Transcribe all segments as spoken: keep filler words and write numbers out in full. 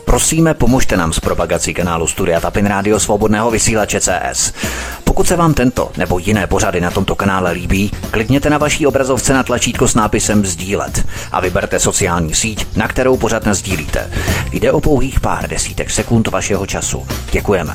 Prosíme, pomožte nám s propagací kanálu Studia Tapin Rádio Svobodného vysílače C S. Pokud se vám tento nebo jiné pořady na tomto kanále líbí, klikněte na vaší obrazovce na tlačítko s nápisem sdílet a vyberte sociální síť, na kterou pořad nasdílíte. Jde o pouhých pár desítek sekund vašeho času. Děkujeme.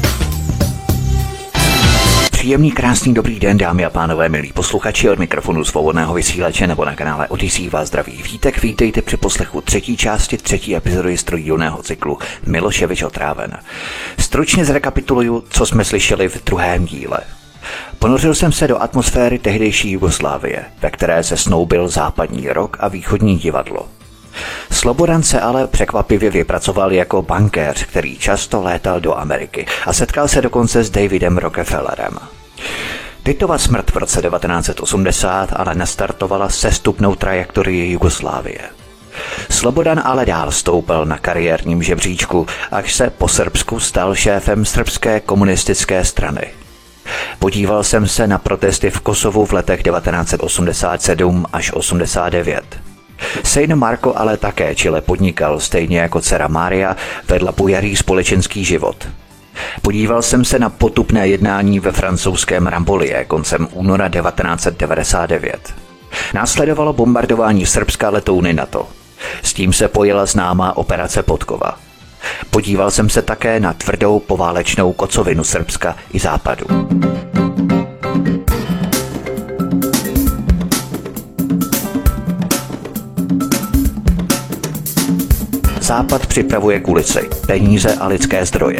Příjemný, krásný, dobrý den, dámy a pánové, milí posluchači, od mikrofonu Svobodného vysílače nebo na kanále Odyssey vás zdraví Vítek. Vítejte při poslechu třetí části třetí epizody strojdělného cyklu Miloševič otráven. Stručně zrekapituluju, co jsme slyšeli v druhém díle. Ponořil jsem se do atmosféry tehdejší Jugoslávie, ve které se snoubil západní rock a východní divadlo. Slobodan se ale překvapivě vypracoval jako bankéř, který často létal do Ameriky a setkal se dokonce s Davidem Rockefellerem. Titova smrt v roce devatenáct set osmdesát ale nastartovala sestupnou trajektorii Jugoslávie. Slobodan ale dál stoupal na kariérním žebříčku, až se po Srbsku stal šéfem srbské komunistické strany. Podíval jsem se na protesty v Kosovu v letech devatenáct set osmdesát sedm až osmdesát devět. Syn Marko ale také čile podnikal, stejně jako dcera Mária, vedla bujarý společenský život. Podíval jsem se na potupné jednání ve francouzském Rambolie koncem února devatenáct set devadesát devět. Následovalo bombardování Srbska letouny NATO. S tím se pojela známá operace Podkova. Podíval jsem se také na tvrdou poválečnou kocovinu Srbska i Západu. Západ připravuje kulisy, peníze a lidské zdroje.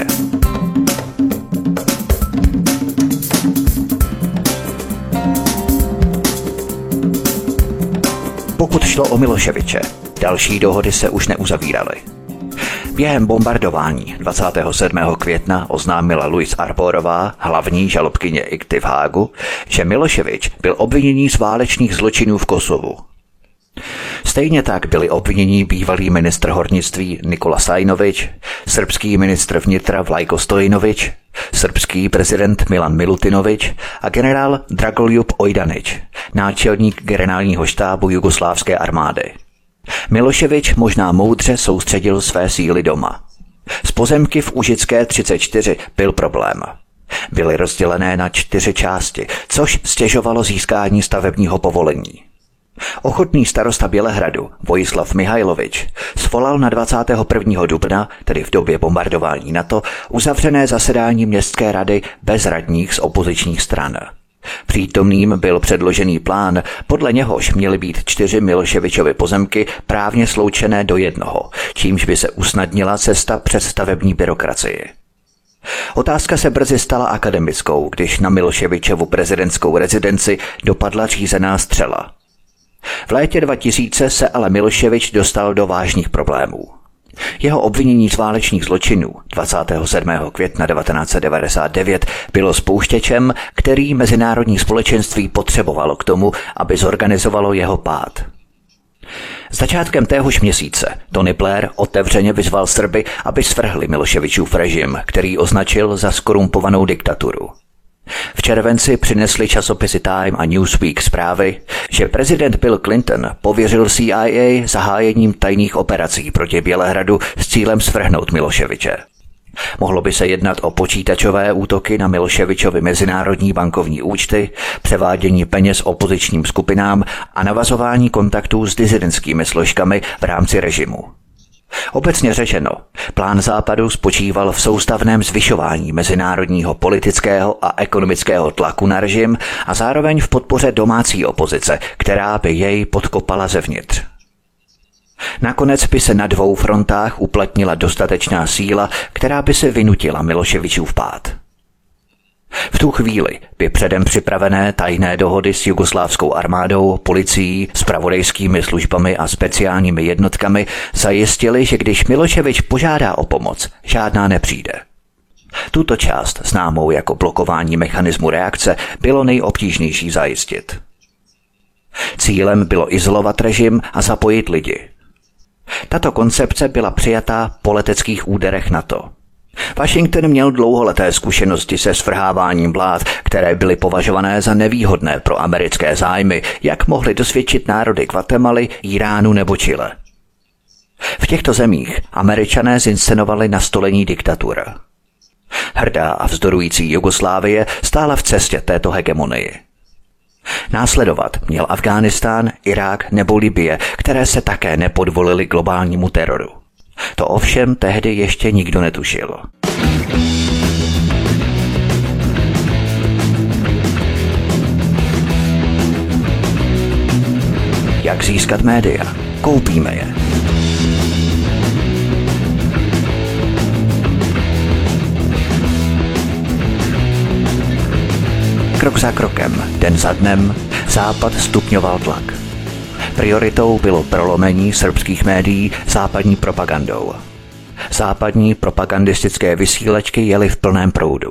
Pokud šlo o Miloševiče, další dohody se už neuzavíraly. Během bombardování dvacátého sedmého května oznámila Louise Arborová, hlavní žalobkyně I C T Y v Hágu, že Miloševič byl obviněný z válečných zločinů v Kosovu. Stejně tak byli obviněni bývalý ministr hornictví Nikola Sajnović, srbský ministr vnitra Vlajko Stojinović, srbský prezident Milan Milutinović a generál Dragoljub Ojdanić, náčelník generálního štábu jugoslávské armády. Miloševič možná moudře soustředil své síly doma. Z pozemky v Užické třicet čtyři byl problém. Byly rozdělené na čtyři části, což stěžovalo získání stavebního povolení. Ochotný starosta Bělehradu Vojislav Mihajlovič svolal na dvacátého prvního dubna, tedy v době bombardování NATO, uzavřené zasedání městské rady bez radních z opozičních stran. Přítomným byl předložený plán, podle něhož měly být čtyři Miloševičovy pozemky právně sloučené do jednoho, čímž by se usnadnila cesta přes stavební byrokracii. Otázka se brzy stala akademickou, když na Miloševičovu prezidentskou rezidenci dopadla řízená střela. V létě dva tisíce se ale Miloševič dostal do vážných problémů. Jeho obvinění z válečných zločinů dvacátého sedmého května devatenáct set devadesát devět bylo spouštěčem, který mezinárodní společenství potřebovalo k tomu, aby zorganizovalo jeho pád. Začátkem téhož měsíce Tony Blair otevřeně vyzval Srby, aby svrhli Miloševičův režim, který označil za skorumpovanou diktaturu. V červenci přinesli časopisy Time a Newsweek zprávy, že prezident Bill Clinton pověřil C I A zahájením tajných operací proti Bělehradu s cílem svrhnout Miloševiče. Mohlo by se jednat o počítačové útoky na Miloševičovy mezinárodní bankovní účty, převádění peněz opozičním skupinám a navazování kontaktů s disidentskými složkami v rámci režimu. Obecně řečeno, plán Západu spočíval v soustavném zvyšování mezinárodního politického a ekonomického tlaku na režim a zároveň v podpoře domácí opozice, která by jej podkopala zevnitř. Nakonec by se na dvou frontách uplatnila dostatečná síla, která by se vynutila Miloševičův pád. V tu chvíli by předem připravené tajné dohody s jugoslávskou armádou, policií, zpravodajskými službami a speciálními jednotkami zajistily, že když Miloševič požádá o pomoc, žádná nepřijde. Tuto část, známou jako blokování mechanismu reakce, bylo nejobtížnější zajistit. Cílem bylo izolovat režim a zapojit lidi. Tato koncepce byla přijatá po leteckých úderech NATO. Washington měl dlouholeté zkušenosti se svrháváním vlád, které byly považované za nevýhodné pro americké zájmy, jak mohly dosvědčit národy Guatemaly, Iránu nebo Chile. V těchto zemích Američané zinscenovali nastolení diktatur. Hrdá a vzdorující Jugoslávie stála v cestě této hegemonii. Následovat měl Afghánistán, Irák nebo Libye, které se také nepodvolily globálnímu teroru. To ovšem tehdy ještě nikdo netušil. Jak získat média? Koupíme je. Krok za krokem, den za dnem, Západ stupňoval tlak. Prioritou bylo prolomení srbských médií západní propagandou. Západní propagandistické vysílačky jely v plném proudu.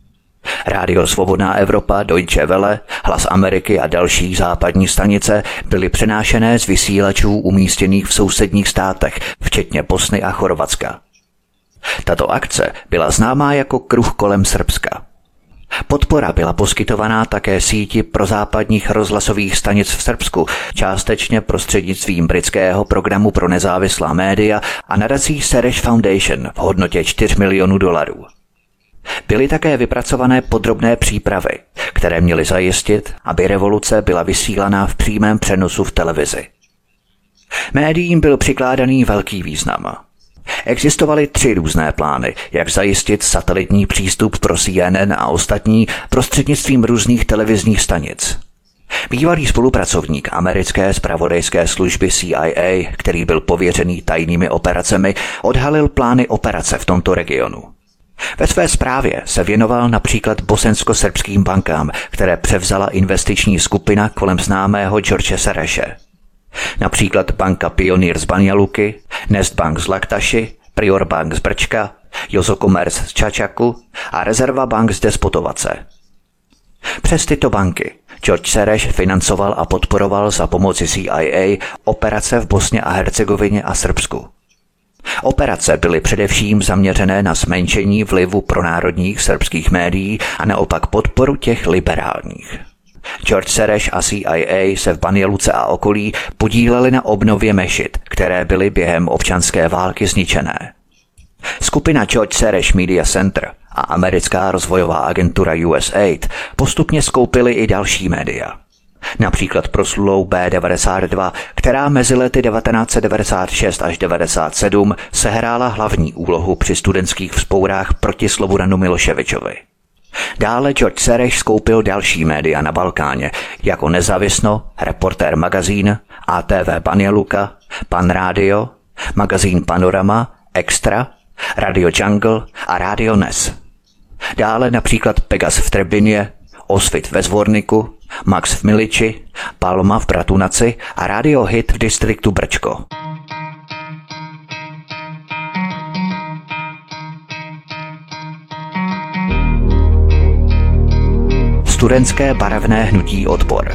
Rádio Svobodná Evropa, Deutsche Welle, Hlas Ameriky a další západní stanice byly přenášené z vysílačů umístěných v sousedních státech, včetně Bosny a Chorvatska. Tato akce byla známá jako Kruh kolem Srbska. Podpora byla poskytovaná také síti prozápadních rozhlasových stanic v Srbsku, částečně prostřednictvím britského programu pro nezávislá média a nadací Sereš Foundation v hodnotě čtyři milionů dolarů. Byly také vypracované podrobné přípravy, které měly zajistit, aby revoluce byla vysílaná v přímém přenosu v televizi. Médiím byl přikládaný velký význam. Existovaly tři různé plány, jak zajistit satelitní přístup pro C N N a ostatní prostřednictvím různých televizních stanic. Bývalý spolupracovník americké zpravodajské služby C I A, který byl pověřený tajnými operacemi, odhalil plány operace v tomto regionu. Ve své zprávě se věnoval například bosensko-srbským bankám, které převzala investiční skupina kolem známého George Sereše. Například banka Pionýr z Banja Luky, Nestbank z Laktaši, Prior Bank z Brčka, Josokomers z Čačaku a Rezerva Bank z Despotovace. Přes tyto banky George Sereš financoval a podporoval za pomoci C I A operace v Bosně a Hercegovině a Srbsku. Operace byly především zaměřené na zmenšení vlivu pronárodních srbských médií a naopak podporu těch liberálních. George Sereš a C I A se v Banja Luce a okolí podíleli na obnově mešit, které byly během občanské války zničené. Skupina George Sereš Media Center a americká rozvojová agentura U S A I D postupně skoupily i další média. Například proslulou B devadesát dva, která mezi lety devatenáct set devadesát šest až devadesát sedm sehrála hlavní úlohu při studentských vzpourách proti Slobodanu Miloševičovi. Dále George Sereš skoupil další média na Balkáně, jako Nezávisno, Reportér magazín, A T V Banja Luka, Pan Radio, magazín Panorama, Extra, Radio Jungle a Radio Nes. Dále například Pegas v Trebině, Osvit ve Zvorniku, Max v Miliči, Palma v Bratunaci a Radio Hit v distriktu Brčko. Studentské barevné hnutí Odpor.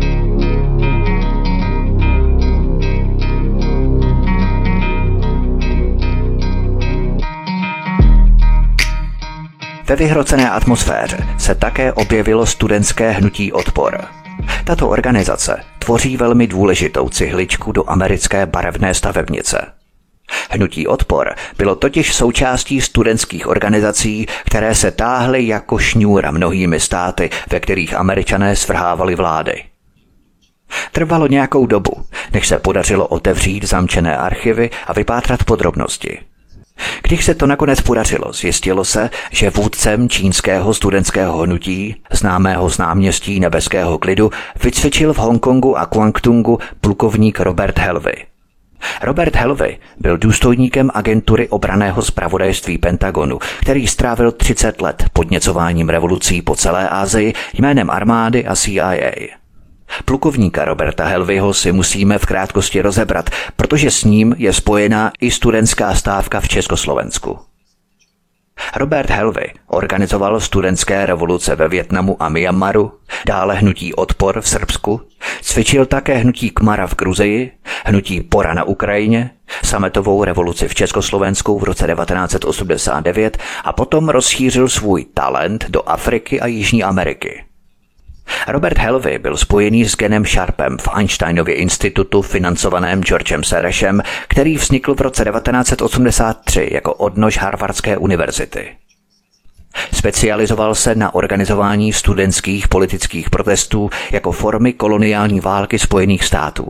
Ve vyhrocené atmosféře se také objevilo studentské hnutí Odpor. Tato organizace tvoří velmi důležitou cihličku do americké barevné stavebnice. Hnutí Odpor bylo totiž součástí studentských organizací, které se táhly jako šňůra mnohými státy, ve kterých Američané svrhávali vlády. Trvalo nějakou dobu, než se podařilo otevřít zamčené archivy a vypátrat podrobnosti. Když se to nakonec podařilo, zjistilo se, že vůdcem čínského studentského hnutí, známého z náměstí Nebeského klidu, vycvičil v Hongkongu a Guangdongu plukovník Robert Helvey. Robert Helvey byl důstojníkem agentury obranného zpravodajství Pentagonu, který strávil třicet let podněcováním revolucí po celé Asii jménem armády a C I A. Plukovníka Roberta Helveyho si musíme v krátkosti rozebrat, protože s ním je spojená i studentská stávka v Československu. Robert Helvey organizoval studentské revoluce ve Vietnamu a Myanmaru, dále hnutí Odpor v Srbsku, cvičil také hnutí Kmara v Gruzii, hnutí Pora na Ukrajině, sametovou revoluci v Československu v roce devatenáct set osmdesát devět a potom rozšířil svůj talent do Afriky a Jižní Ameriky. Robert Helvey byl spojený s Genem Sharpem v Einsteinově institutu financovaném Georgem Sorosem, který vznikl v roce devatenáct set osmdesát tři jako odnož Harvardské univerzity. Specializoval se na organizování studentských politických protestů jako formy koloniální války Spojených států.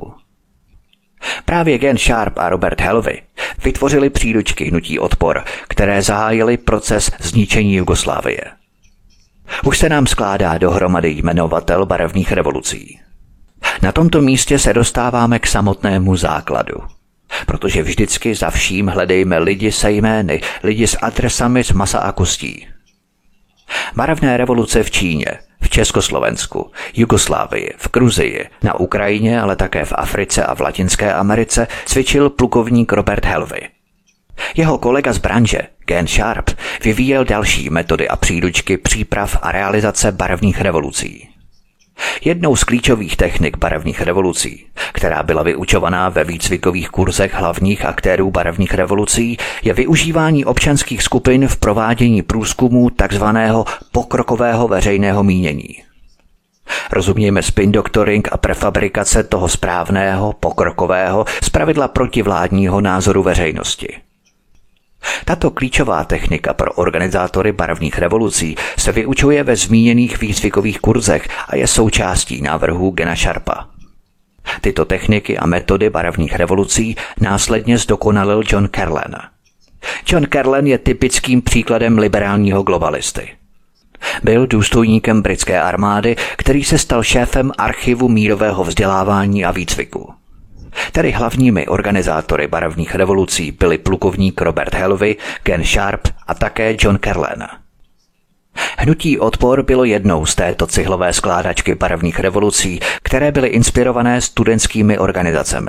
Právě Gen Sharp a Robert Helvey vytvořili příručky hnutí Odpor, které zahájily proces zničení Jugoslávie. Už se nám skládá dohromady jmenovatel barevných revolucí. Na tomto místě se dostáváme k samotnému základu. Protože vždycky za vším hledejme lidi se jmény, lidi s adresami z masa a kostí. Barevné revoluce v Číně, v Československu, Jugoslávii, v Gruzii, na Ukrajině, ale také v Africe a v Latinské Americe cvičil plukovník Robert Helvey. Jeho kolega z branže, Gen Sharp, vyvíjel další metody a příručky příprav a realizace barevných revolucí. Jednou z klíčových technik barevných revolucí, která byla vyučovaná ve výcvikových kurzech hlavních aktérů barevných revolucí, je využívání občanských skupin v provádění průzkumů takzvaného pokrokového veřejného mínění. Rozumějme spin doctoring a prefabrikace toho správného, pokrokového, zpravidla protivládního názoru veřejnosti. Tato klíčová technika pro organizátory barevných revolucí se vyučuje ve zmíněných výcvikových kurzech a je součástí návrhů Gena Sharpa. Tyto techniky a metody barevných revolucí následně zdokonalil John Carlin. John Carlin je typickým příkladem liberálního globalisty. Byl důstojníkem britské armády, který se stal šéfem archivu mírového vzdělávání a výcviku. Tedy hlavními organizátory barevných revolucí byli plukovník Robert Helvey, Gen Sharp a také John Carlin. Hnutí Odpor bylo jednou z této cihlové skládačky barevných revolucí, které byly inspirované studentskými organizacemi.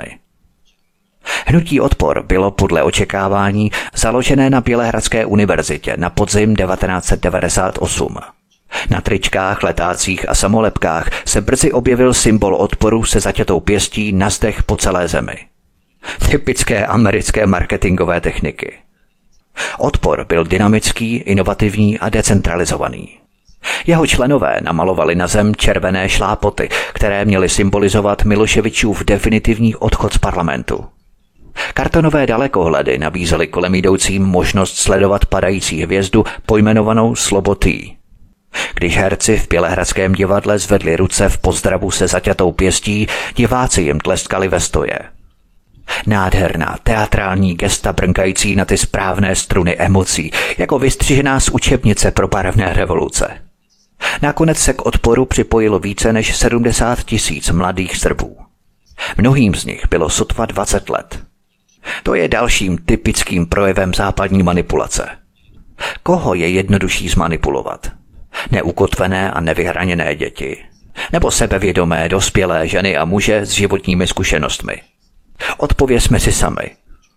Hnutí Odpor bylo podle očekávání založené na Bělehradské univerzitě na podzim devatenáct set devadesát osm. Na tričkách, letácích a samolepkách se brzy objevil symbol odporu se zaťatou pěstí na zdech po celé zemi. Typické americké marketingové techniky. Odpor byl dynamický, inovativní a decentralizovaný. Jeho členové namalovali na zem červené šlápoty, které měly symbolizovat Miloševičův definitivní odchod z parlamentu. Kartonové dalekohledy nabízely kolem jdoucím možnost sledovat padající hvězdu pojmenovanou Slobotý. Když herci v Bělehradském divadle zvedli ruce v pozdravu se zaťatou pěstí, diváci jim tleskali ve stoje. Nádherná teatrální gesta brnkající na ty správné struny emocí, jako vystřižená z učebnice pro barevné revoluce. Nakonec se k odporu připojilo více než sedmdesát tisíc mladých Srbů. Mnohým z nich bylo sotva dvacet let. To je dalším typickým projevem západní manipulace. Koho je jednodušší zmanipulovat? Neukotvené a nevyhraněné děti? Nebo sebevědomé dospělé ženy a muže s životními zkušenostmi? Odpovězme si sami.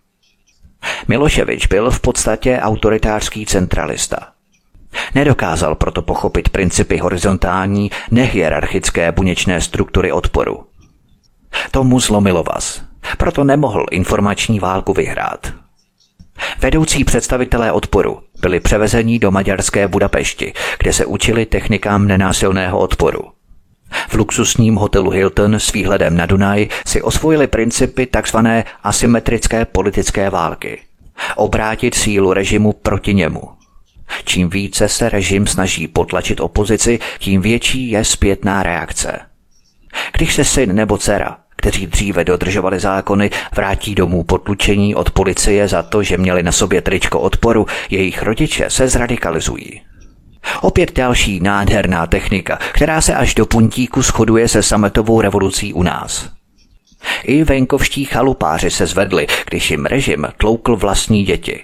Miloševič byl v podstatě autoritářský centralista. Nedokázal proto pochopit principy horizontální, nehierarchické buněčné struktury odporu. Tomu zlomilo vaz, proto nemohl informační válku vyhrát. Vedoucí představitelé odporu byli převezeni do maďarské Budapešti, kde se učili technikám nenásilného odporu. V luxusním hotelu Hilton s výhledem na Dunaj si osvojili principy tzv. Asymetrické politické války. Obrátit sílu režimu proti němu. Čím více se režim snaží potlačit opozici, tím větší je zpětná reakce. Když se syn nebo dcera, kteří dříve dodržovali zákony, vrátí domů po tlučení od policie za to, že měli na sobě tričko odporu, jejich rodiče se zradikalizují. Opět další nádherná technika, která se až do puntíku shoduje se sametovou revolucí u nás. I venkovští chalupáři se zvedli, když jim režim tloukl vlastní děti.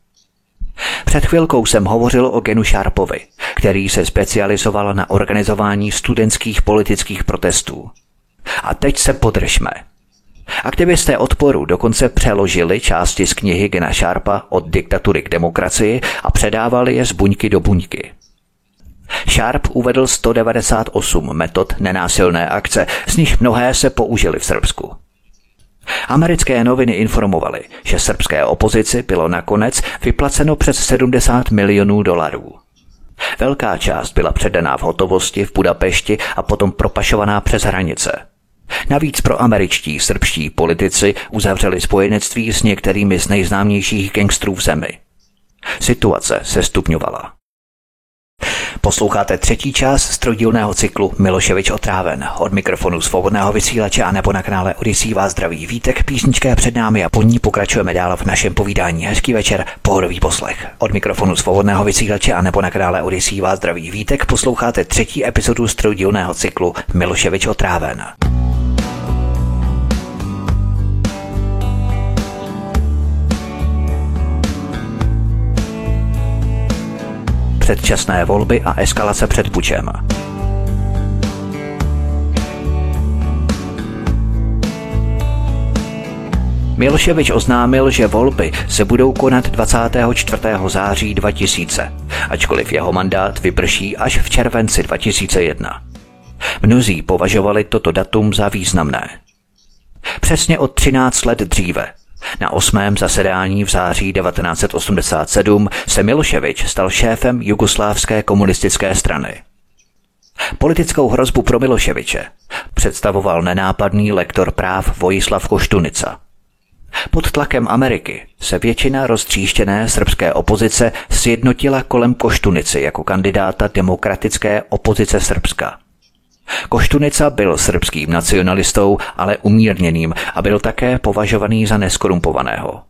Před chvilkou jsem hovořil o Genu Sharpovi, který se specializoval na organizování studentských politických protestů. A teď se podržme. Aktivisté odporu dokonce přeložili části z knihy Gena Sharpa Od diktatury k demokracii a předávali je z buňky do buňky. Sharp uvedl sto devadesát osm metod nenásilné akce, z nich mnohé se použily v Srbsku. Americké noviny informovaly, že srbské opozici bylo nakonec vyplaceno přes sedmdesát milionů dolarů. Velká část byla předaná v hotovosti v Budapešti a potom propašovaná přes hranice. Navíc pro američtí srbští politici uzavřeli spojenectví s některými z nejznámějších gangstrů v zemi. Situace se stupňovala. Posloucháte třetí část trojdílného cyklu Miloševič otráven. Od mikrofonu Svobodného vysílače a nebo na kanále Odyssey vás zdraví Vítek, písnička je před námi a po ní pokračujeme dál v našem povídání. Hezký večer, pohodový poslech. Od mikrofonu Svobodného vysílače a nebo na kanále Odyssey vás zdraví Vítek, posloucháte třetí epizodu z trojdílného cyklu Miloševič otráven. Předčasné volby a eskalace před pučem. Miloševič oznámil, že volby se budou konat dvacátého čtvrtého září dva tisíce, ačkoliv jeho mandát vyprší až v červenci dva tisíce jedna. Mnozí považovali toto datum za významné. Přesně o třináct let dříve, na osmém zasedání v září devatenáct set osmdesát sedm, se Miloševič stal šéfem Jugoslávské komunistické strany. Politickou hrozbu pro Miloševiče představoval nenápadný lektor práv Vojislav Koštunica. Pod tlakem Ameriky se většina roztříštěné srbské opozice sjednotila kolem Koštunici jako kandidáta demokratické opozice Srbska. Koštunica byl srbským nacionalistou, ale umírněným a byl také považovaný za neskorumpovaného.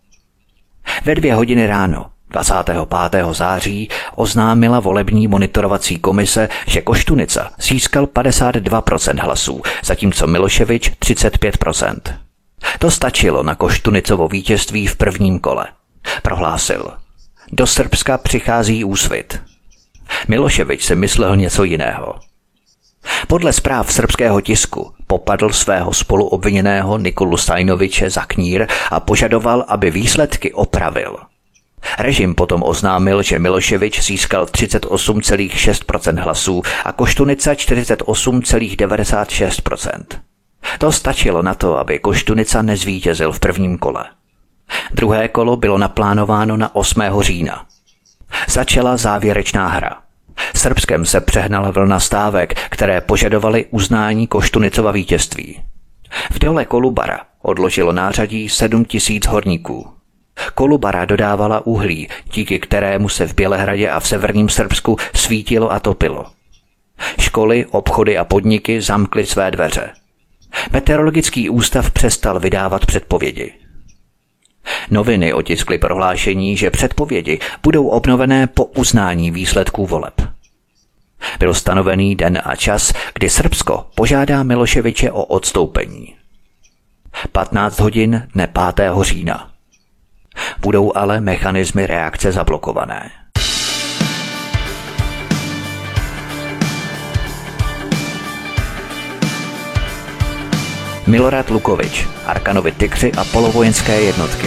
Ve dvě hodiny ráno dvacátého pátého září oznámila volební monitorovací komise, že Koštunica získal padesát dva procent hlasů, zatímco Miloševič třicet pět procent. To stačilo na Koštunicovo vítězství v prvním kole. Prohlásil: do Srbska přichází úsvit. Miloševič si myslel něco jiného. Podle zpráv srbského tisku popadl svého spoluobviněného Nikolu Stajnoviče za knír a požadoval, aby výsledky opravil. Režim potom oznámil, že Miloševič získal třicet osm celá šest procenta hlasů a Koštunica čtyřicet osm celá devadesát šest procenta. To stačilo na to, aby Koštunica nezvítězil v prvním kole. Druhé kolo bylo naplánováno na osmého října. Začala závěrečná hra. Srbskem se přehnala vlna stávek, které požadovaly uznání Koštunicova vítězství. V dole Kolubara odložilo nářadí sedm tisíc horníků. Kolubara dodávala uhlí, díky kterému se v Bělehradě a v severním Srbsku svítilo a topilo. Školy, obchody a podniky zamkly své dveře. Meteorologický ústav přestal vydávat předpovědi. Noviny otiskly prohlášení, že předpovědi budou obnovené po uznání výsledků voleb. Byl stanovený den a čas, kdy Srbsko požádá Miloševiče o odstoupení. patnáct hodin dne pátého října. Budou ale mechanismy reakce zablokované. Milorad Lukovič, Arkanovi tygři a polovojenské jednotky.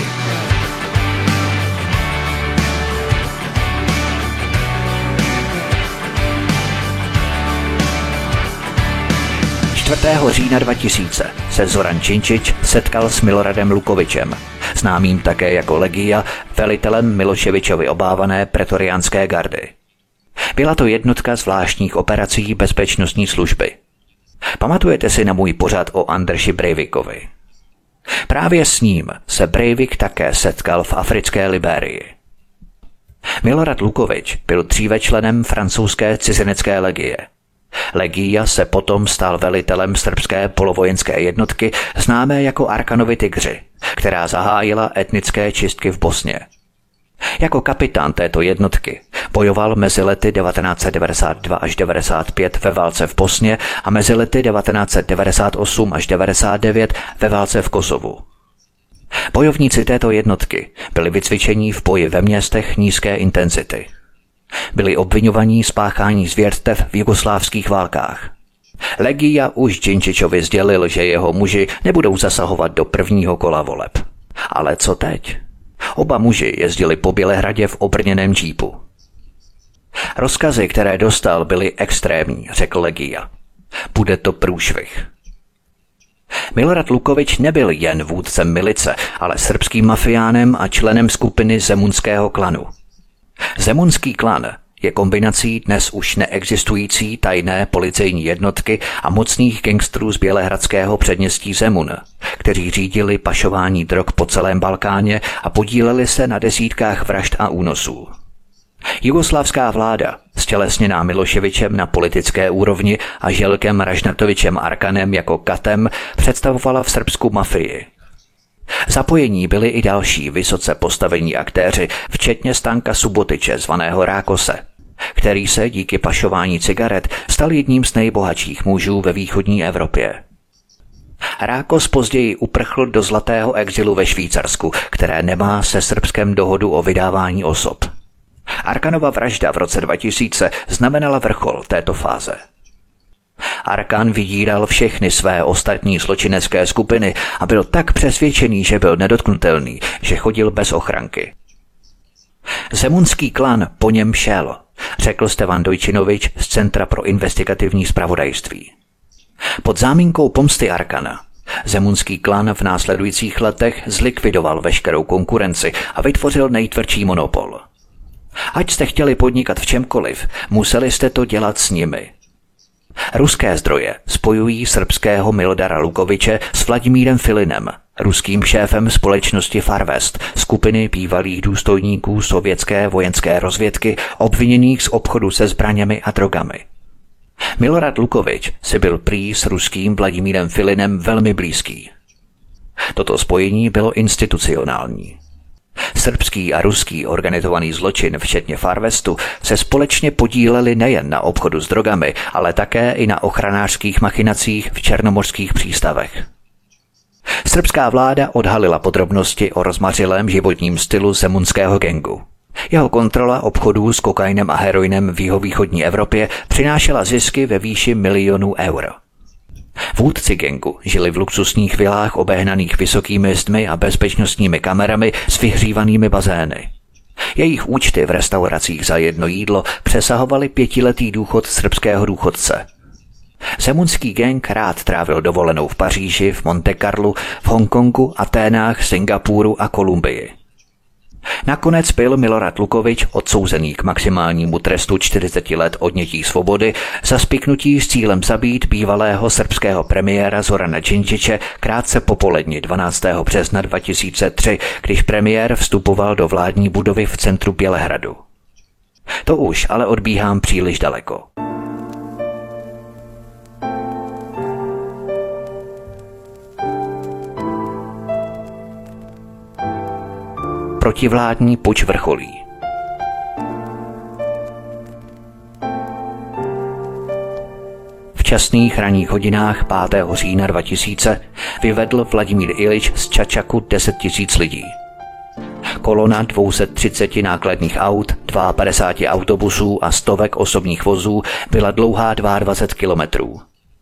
čtvrtého října dva tisíce se Zoran Činčič setkal s Miloradem Lukovičem, známým také jako Legia, velitelem Miloševičovy obávané pretoriánské gardy. Byla to jednotka zvláštních operací bezpečnostní služby. Pamatujete si na můj pořad o Andreši Breivikovi? Právě s ním se Breivik také setkal v africké Libérii. Milorad Lukovič byl dříve členem francouzské cizinecké legie. Legia se potom stal velitelem srbské polovojenské jednotky známé jako Arkanovi tygři, která zahájila etnické čistky v Bosně. Jako kapitán této jednotky bojoval mezi lety devatenáct set devadesát dva až devadesát pět ve válce v Bosně a mezi lety devatenáct set devadesát osm až devadesát devět ve válce v Kosovu. Bojovníci této jednotky byli vycvičení v boji ve městech nízké intenzity. Byli obviňovaní z páchání zvěrstev v jugoslávských válkách. Legia už Činčičovi sdělil, že jeho muži nebudou zasahovat do prvního kola voleb. Ale co teď? Oba muži jezdili po Bělehradě v obrněném džípu. Rozkazy, které dostal, byly extrémní, řekl Legia. Bude to průšvih. Milorad Lukovič nebyl jen vůdcem milice, ale srbským mafiánem a členem skupiny zemunského klanu. Zemunský klan je kombinací dnes už neexistující tajné policejní jednotky a mocných gangstrů z bělehradského předměstí Zemun, kteří řídili pašování drog po celém Balkáně a podíleli se na desítkách vražd a únosů. Jugoslávská vláda, stělesněná Miloševičem na politické úrovni a Željkem Ražnatovičem Arkanem jako katem, představovala v Srbsku mafii. Zapojení byli i další vysoce postavení aktéři, včetně Stanka Subotiče, zvaného Rákose, který se díky pašování cigaret stal jedním z nejbohatších mužů ve východní Evropě. Rákos později uprchl do zlatého exilu ve Švýcarsku, které nemá se Srbskem dohodu o vydávání osob. Arkanova vražda v roce dva tisíce znamenala vrchol této fáze. Arkan vydíral všechny své ostatní zločinecké skupiny a byl tak přesvědčený, že byl nedotknutelný, že chodil bez ochranky. Zemunský klan po něm šel, řekl Stevan Dojčinovič z Centra pro investigativní zpravodajství. Pod záminkou pomsty Arkana zemunský klan v následujících letech zlikvidoval veškerou konkurenci a vytvořil nejtvrdší monopol. Ať jste chtěli podnikat v čemkoliv, museli jste to dělat s nimi. Ruské zdroje spojují srbského Milodara Lukoviče s Vladimírem Filinem, ruským šéfem společnosti Farvest, skupiny bývalých důstojníků sovětské vojenské rozvědky obviněných z obchodu se zbraněmi a drogami. Milorad Lukovič si byl prý s ruským Vladimírem Filinem velmi blízký. Toto spojení bylo institucionální. Srbský a ruský organizovaný zločin, včetně Farvestu, se společně podíleli nejen na obchodu s drogami, ale také i na ochranářských machinacích v černomořských přístavech. Srbská vláda odhalila podrobnosti o rozmařilém životním stylu zemunského gangu. Jeho kontrola obchodů s kokainem a heroinem v jihovýchodní Evropě přinášela zisky ve výši milionů eur. Vůdci gangu žili v luxusních vilách obehnaných vysokými zdmi a bezpečnostními kamerami s vyhřívanými bazény. Jejich účty v restauracích za jedno jídlo přesahovaly pětiletý důchod srbského důchodce. Zemunský gang rád trávil dovolenou v Paříži, v Monte Carlu, v Hongkongu, Aténách, Singapuru a Kolumbii. Nakonec byl Milorad Lukovič odsouzený k maximálnímu trestu čtyřicet let odnětí svobody za spiknutí s cílem zabít bývalého srbského premiéra Zorana Džindžiče krátce po poledni dvanáctého března dva tisíce tři, když premiér vstupoval do vládní budovy v centru Bělehradu. To už ale odbíhám příliš daleko. Protivládní puč vrcholí. V časných ranních hodinách pátého října dva tisíce vyvedl Vladimír Ilič z Čačaku deset tisíc lidí. Kolona dvě stě třicet nákladních aut, padesát dva autobusů a stovek osobních vozů byla dlouhá dvacet dva kilometrů.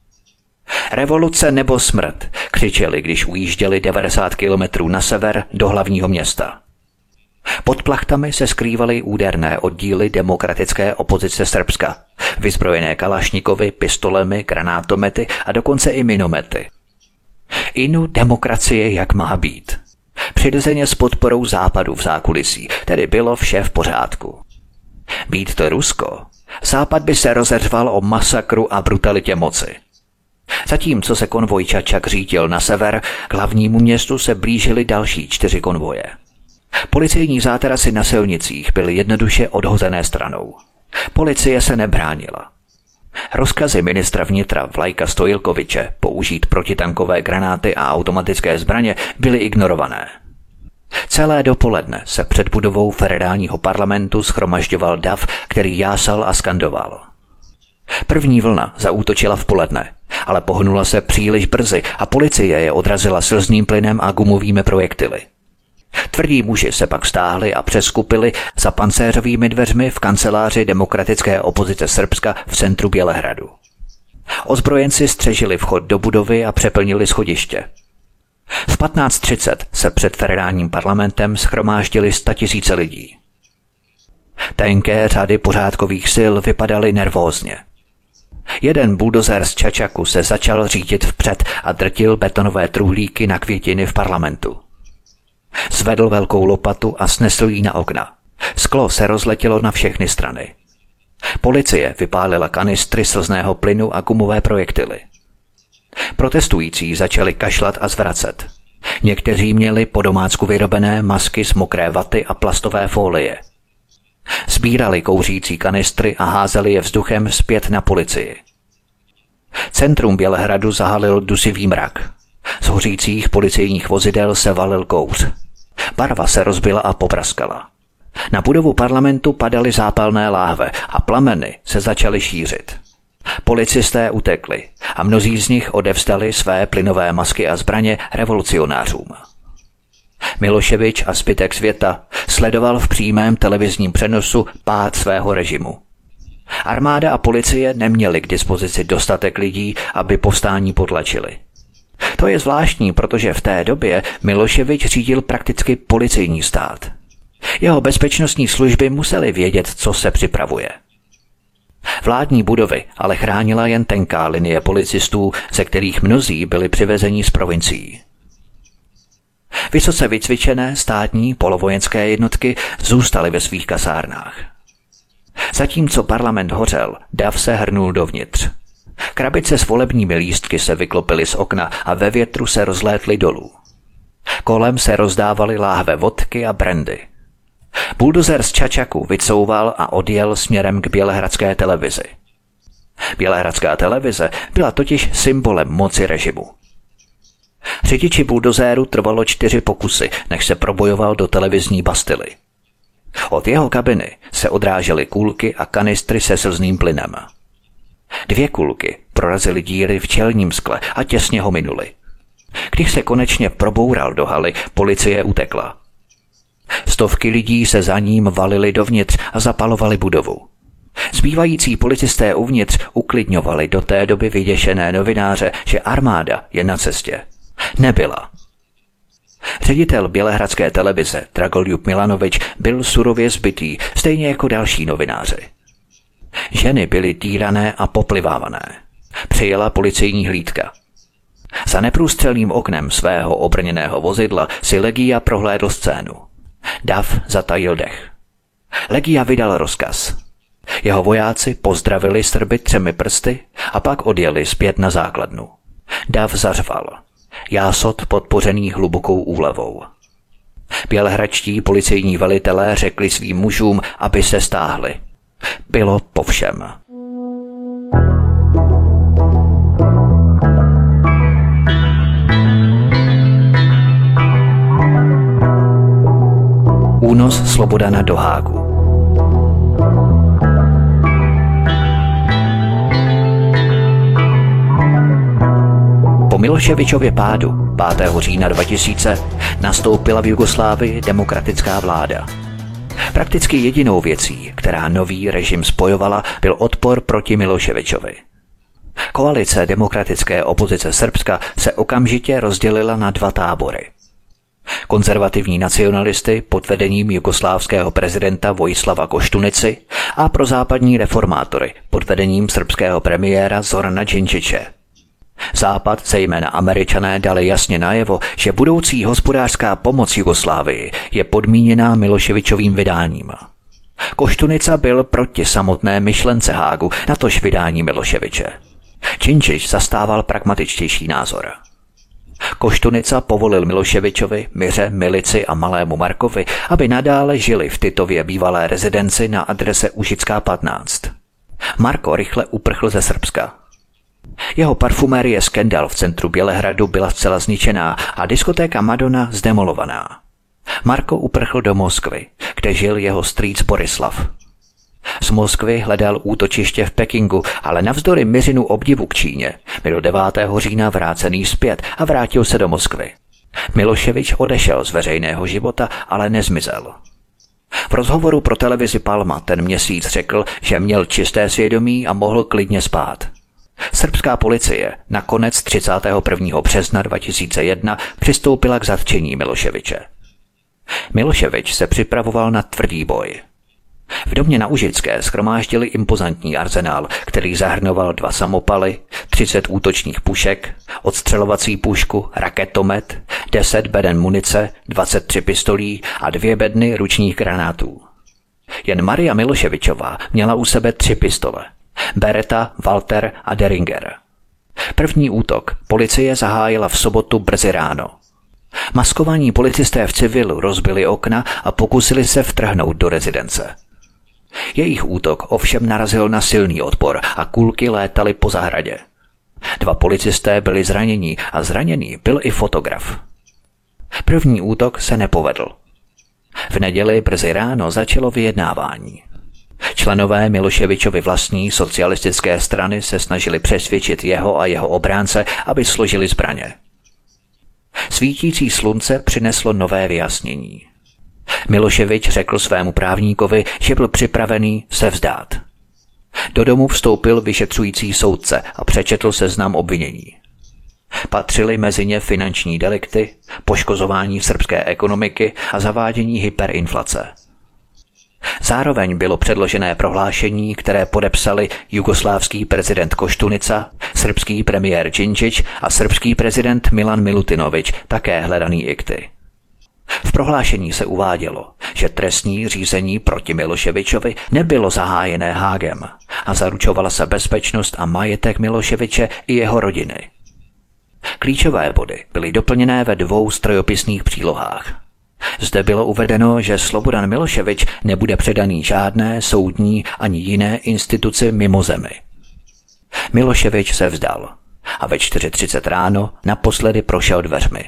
Revoluce nebo smrt, křičeli, když ujížděli devadesát kilometrů na sever do hlavního města. Pod plachtami se skrývaly úderné oddíly demokratické opozice Srbska, vyzbrojené kalašnikovy, pistolemi, granátomety a dokonce i minomety. Inu demokracie jak má být. Přirozeně s podporou západu v zákulisí, tedy bylo vše v pořádku. Být to Rusko, západ by se rozeřval o masakru a brutalitě moci. Zatímco se konvoj Čačak řítil na sever, k hlavnímu městu se blížily další čtyři konvoje. Policejní zátarasy na silnicích byly jednoduše odhozené stranou. Policie se nebránila. Rozkazy ministra vnitra Vlajka Stojilkoviče použít protitankové granáty a automatické zbraně byly ignorované. Celé dopoledne se před budovou federálního parlamentu shromažďoval dav, který jásal a skandoval. První vlna zaútočila v poledne, ale pohnula se příliš brzy a policie je odrazila slzným plynem a gumovými projektily. Tvrdí muži se pak stáhli a přeskupili za pancéřovými dveřmi v kanceláři demokratické opozice Srbska v centru Bělehradu. Ozbrojenci střežili vchod do budovy a přeplnili schodiště. V patnáct třicet se před federálním parlamentem shromáždili statisíce lidí. Tenké řady pořádkových sil vypadaly nervózně. Jeden buldozer z Čačaku se začal řídit vpřed a drtil betonové truhlíky na květiny v parlamentu. Zvedl velkou lopatu a snesl ji na okna. Sklo se rozletělo na všechny strany. Policie vypálila kanistry slzného plynu a gumové projektily. Protestující začali kašlat a zvracet. Někteří měli po domácku vyrobené masky z mokré vaty a plastové folie. Sbírali kouřící kanistry a házeli je vzduchem zpět na policii. Centrum Bělehradu zahalil dusivý mrak. Z hořících policejních vozidel se valil kouř. Barva se rozbila a popraskala. Na budovu parlamentu padaly zápalné láhve a plameny se začaly šířit. Policisté utekli a mnozí z nich odevzdali své plynové masky a zbraně revolucionářům. Miloševič a zbytek světa sledoval v přímém televizním přenosu pád svého režimu. Armáda a policie neměly k dispozici dostatek lidí, aby povstání potlačili. To je zvláštní, protože v té době Miloševič řídil prakticky policejní stát. Jeho bezpečnostní služby musely vědět, co se připravuje. Vládní budovy ale chránila jen tenká linie policistů, ze kterých mnozí byli přivezeni z provincií. Vysoce vycvičené státní polovojenské jednotky zůstaly ve svých kasárnách. Zatímco parlament hořel, dav se hrnul dovnitř. Krabice s volebními lístky se vyklopily z okna a ve větru se rozlétly dolů. Kolem se rozdávaly láhve vodky a brandy. Buldozer z Čačaku vycouval a odjel směrem k bělehradské televizi. Bělehradská televize byla totiž symbolem moci režimu. Řidiči buldozéru trvalo čtyři pokusy, než se probojoval do televizní bastily. Od jeho kabiny se odrážely kulky a kanistry se slzným plynem. Dvě kulky prorazily díry v čelním skle a těsně ho minuly. Když se konečně proboural do haly, policie utekla. Stovky lidí se za ním valili dovnitř a zapalovali budovu. Zbývající policisté uvnitř uklidňovali do té doby vyděšené novináře, že armáda je na cestě. Nebyla. Ředitel bělehradské televize Dragoljub Milanovič byl surově zbitý, stejně jako další novináři. Ženy byly týrané a poplivávané. Přijela policejní hlídka. Za neprůstřelným oknem svého obrněného vozidla si Legia prohlédl scénu. Dav zatajil dech. Legia vydal rozkaz. Jeho vojáci pozdravili Srby třemi prsty a pak odjeli zpět na základnu. Dav zařval. Jásot podpořený hlubokou úlevou. Bělehradští policejní velitelé řekli svým mužům, aby se stáhli. Bylo po všem. Únos Slobodana do Hágu. Po Miloševičově pádu pátého října dva tisíce nastoupila v Jugoslávii demokratická vláda. Prakticky jedinou věcí, která nový režim spojovala, byl odpor proti Miloševičovi. Koalice demokratické opozice Srbska se okamžitě rozdělila na dva tábory. Konzervativní nacionalisty pod vedením jugoslávského prezidenta Vojislava Koštunici a prozápadní reformátory pod vedením srbského premiéra Zorana Đinđiće. Západ, zejména Američané, dali jasně najevo, že budoucí hospodářská pomoc Jugoslávii je podmíněná Miloševičovým vydáním. Koštunica byl proti samotné myšlence Hágu, natož vydání Miloševiče. Đinđić zastával pragmatičtější názor. Koštunica povolil Miloševičovi, Miře, Milici a Malému Markovi, aby nadále žili v Titově bývalé rezidenci na adrese Užická patnáct. Marko rychle uprchl ze Srbska. Jeho parfumérie Skandal v centru Bělehradu byla zcela zničená a diskotéka Madonna zdemolovaná. Marko uprchl do Moskvy, kde žil jeho strýc Borislav. Z Moskvy hledal útočiště v Pekingu, ale navzdory Miřinu obdivu k Číně byl devátého října vrácený zpět a vrátil se do Moskvy. Miloševič odešel z veřejného života, ale nezmizel. V rozhovoru pro televizi Palma ten měsíc řekl, že měl čisté svědomí a mohl klidně spát. Srbská policie nakonec třicátého prvního března dva tisíce jedna přistoupila k zatčení Miloševiče. Miloševič se připravoval na tvrdý boj. V domě na Užické shromáždili impozantní arzenál, který zahrnoval dva samopaly, třicet útočních pušek, odstřelovací pušku, raketomet, deset beden munice, dvacet tři pistolí a dvě bedny ručních granátů. Jen Maria Miloševičová měla u sebe tři pistole. Beretta, Walter a Deringer. První útok policie zahájila v sobotu brzy ráno. Maskovaní policisté v civilu rozbili okna a pokusili se vtrhnout do rezidence. Jejich útok ovšem narazil na silný odpor a kulky létaly po zahradě. Dva policisté byli zraněni a zraněný byl i fotograf. První útok se nepovedl. V neděli brzy ráno začalo vyjednávání. Členové Miloševičovy vlastní socialistické strany se snažili přesvědčit jeho a jeho obránce, aby složili zbraně. Svítící slunce přineslo nové vyjasnění. Miloševič řekl svému právníkovi, že byl připravený se vzdát. Do domu vstoupil vyšetřující soudce a přečetl seznam obvinění. Patřily mezi ně finanční delikty, poškozování srbské ekonomiky a zavádění hyperinflace. Zároveň bylo předložené prohlášení, které podepsali jugoslávský prezident Koštunica, srbský premiér Đinđić a srbský prezident Milan Milutinović, také hledaný ikty. V prohlášení se uvádělo, že trestní řízení proti Miloševičovi nebylo zahájené Hágem a zaručovala se bezpečnost a majetek Miloševiče i jeho rodiny. Klíčové body byly doplněné ve dvou strojopisných přílohách. Zde bylo uvedeno, že Slobodan Miloševič nebude předaný žádné soudní ani jiné instituci mimo zemi. Miloševič se vzdal a ve čtyři třicet ráno naposledy prošel dveřmi.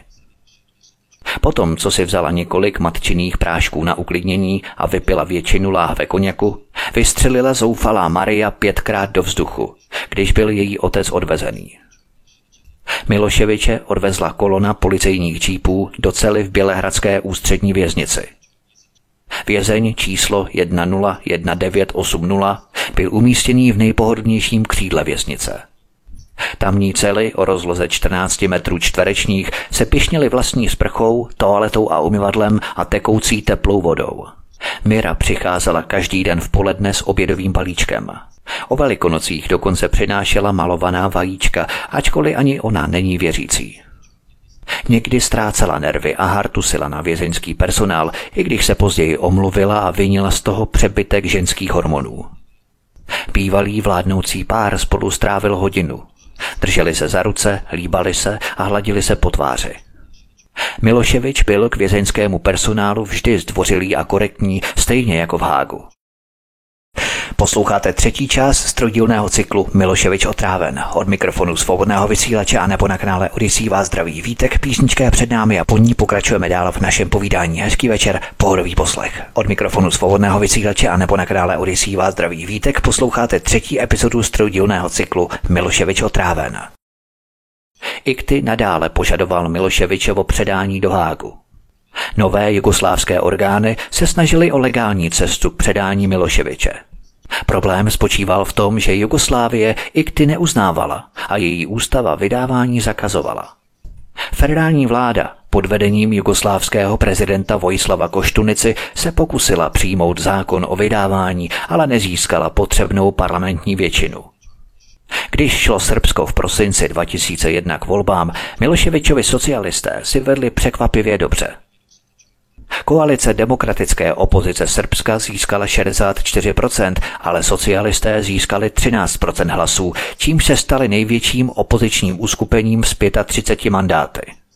Potom, co si vzala několik matčinných prášků na uklidnění a vypila většinu láhve koněku, vystřelila zoufalá Maria pětkrát do vzduchu, když byl její otec odvezený. Miloševiče odvezla kolona policejních džípů do cely v bělehradské ústřední věznici. Vězeň číslo jedna nula jedna devět osm nula byl umístěný v nejpohodlnějším křídle věznice. Tamní cely o rozloze čtrnáct metrů čtverečních se pyšnily vlastní sprchou, toaletou a umyvadlem a tekoucí teplou vodou. Mira přicházela každý den v poledne s obědovým balíčkem. O Velikonocích dokonce přinášela malovaná vajíčka, ačkoliv ani ona není věřící. Někdy ztrácela nervy a hartusila na vězeňský personál, i když se později omluvila a vinila z toho přebytek ženských hormonů. Bývalý vládnoucí pár spolu strávil hodinu. Drželi se za ruce, líbali se a hladili se po tváři. Miloševič byl k vězeňskému personálu vždy zdvořilý a korektní, stejně jako v Hágu. Posloucháte třetí část z trojdílného cyklu Miloševič otráven. Od mikrofonu Svobodného vysílače a nebo na kanále Odyssey vás zdraví Vítek, písnička je před námi a po ní pokračujeme dál v našem povídání. Hezký večer, pohodový poslech. Od mikrofonu Svobodného vysílače a nebo na kanále Odyssey vás zdraví Vítek, posloucháte třetí epizodu z trojdílného cyklu Miloševič otráven. Ikty nadále požadoval Miloševičovo předání do Hágu. Nové jugoslávské orgány se snažily o legální cestu k předání Miloševiče. Problém spočíval v tom, že Jugoslávie ikty neuznávala a její ústava vydávání zakazovala. Federální vláda pod vedením jugoslávského prezidenta Vojislava Koštunici se pokusila přijmout zákon o vydávání, ale nezískala potřebnou parlamentní většinu. Když šlo Srbsko v prosinci dva tisíce jedna k volbám, Miloševičovi socialisté si vedli překvapivě dobře. Koalice demokratické opozice Srbska získala šedesát čtyři procent, ale socialisté získali třináct procent hlasů, čímž se stali největším opozičním uskupením s třiceti pěti mandáty.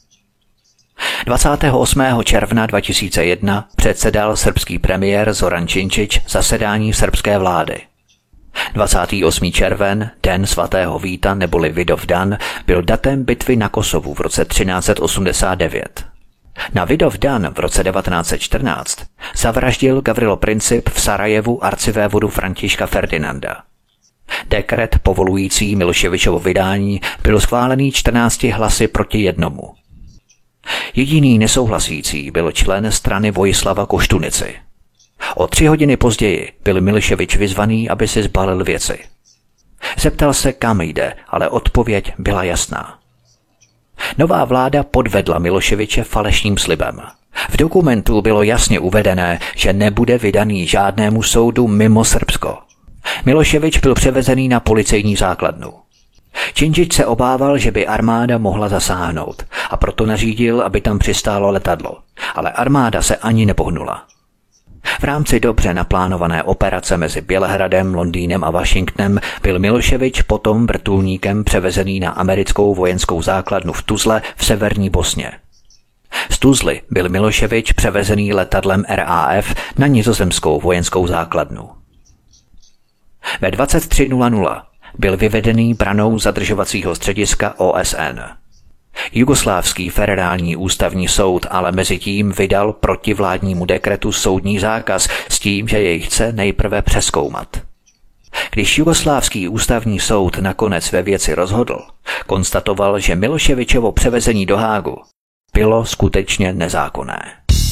dvacátého osmého června dva tisíce jedna předsedal srbský premiér Zoran Đinđić zasedání srbské vlády. dvacátého osmého červen, den svatého Víta neboli Vidovdan, byl datem bitvy na Kosovu v roce třináct set osmdesát devět. Na Vidovdan v roce devatenáct set čtrnáct zavraždil Gavrilo Princip v Sarajevu arcivévodu Františka Ferdinanda. Dekret povolující Miloševičovo vydání byl schválený čtrnácti hlasy proti jednomu. Jediný nesouhlasící byl člen strany Vojislava Koštunici. O tři hodiny později byl Miloševič vyzvaný, aby si zbalil věci. Zeptal se, kam jde, ale odpověď byla jasná. Nová vláda podvedla Miloševiče falešným slibem. V dokumentu bylo jasně uvedené, že nebude vydaný žádnému soudu mimo Srbsko. Miloševič byl převezený na policejní základnu. Đinđić se obával, že by armáda mohla zasáhnout a proto nařídil, aby tam přistálo letadlo, ale armáda se ani nepohnula. V rámci dobře naplánované operace mezi Bělehradem, Londýnem a Washingtonem byl Miloševič potom vrtulníkem převezený na americkou vojenskou základnu v Tuzle v severní Bosně. Z Tuzly byl Miloševič převezený letadlem R A F na nizozemskou vojenskou základnu. Ve dvacet tři nula nula byl vyvedený branou zadržovacího střediska O S N. Jugoslávský federální ústavní soud ale mezitím vydal proti vládnímu dekretu soudní zákaz s tím, že jej chce nejprve přezkoumat. Když jugoslávský ústavní soud nakonec ve věci rozhodl, konstatoval, že Miloševičovo převezení do Hágu bylo skutečně nezákonné.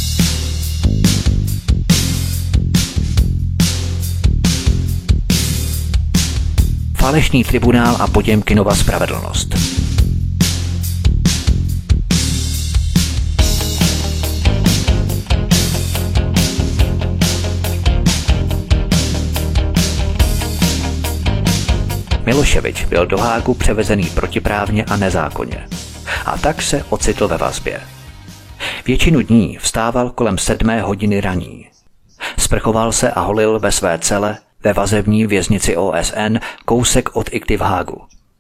Falešný tribunál a Potěmkinova spravedlnost. Miloševič byl do Hágu převezený protiprávně a nezákonně. A tak se ocitl ve vazbě. Většinu dní vstával kolem sedmé hodiny raní. Sprchoval se a holil ve své cele ve vazební věznici O S N kousek od Ikty v Hágu.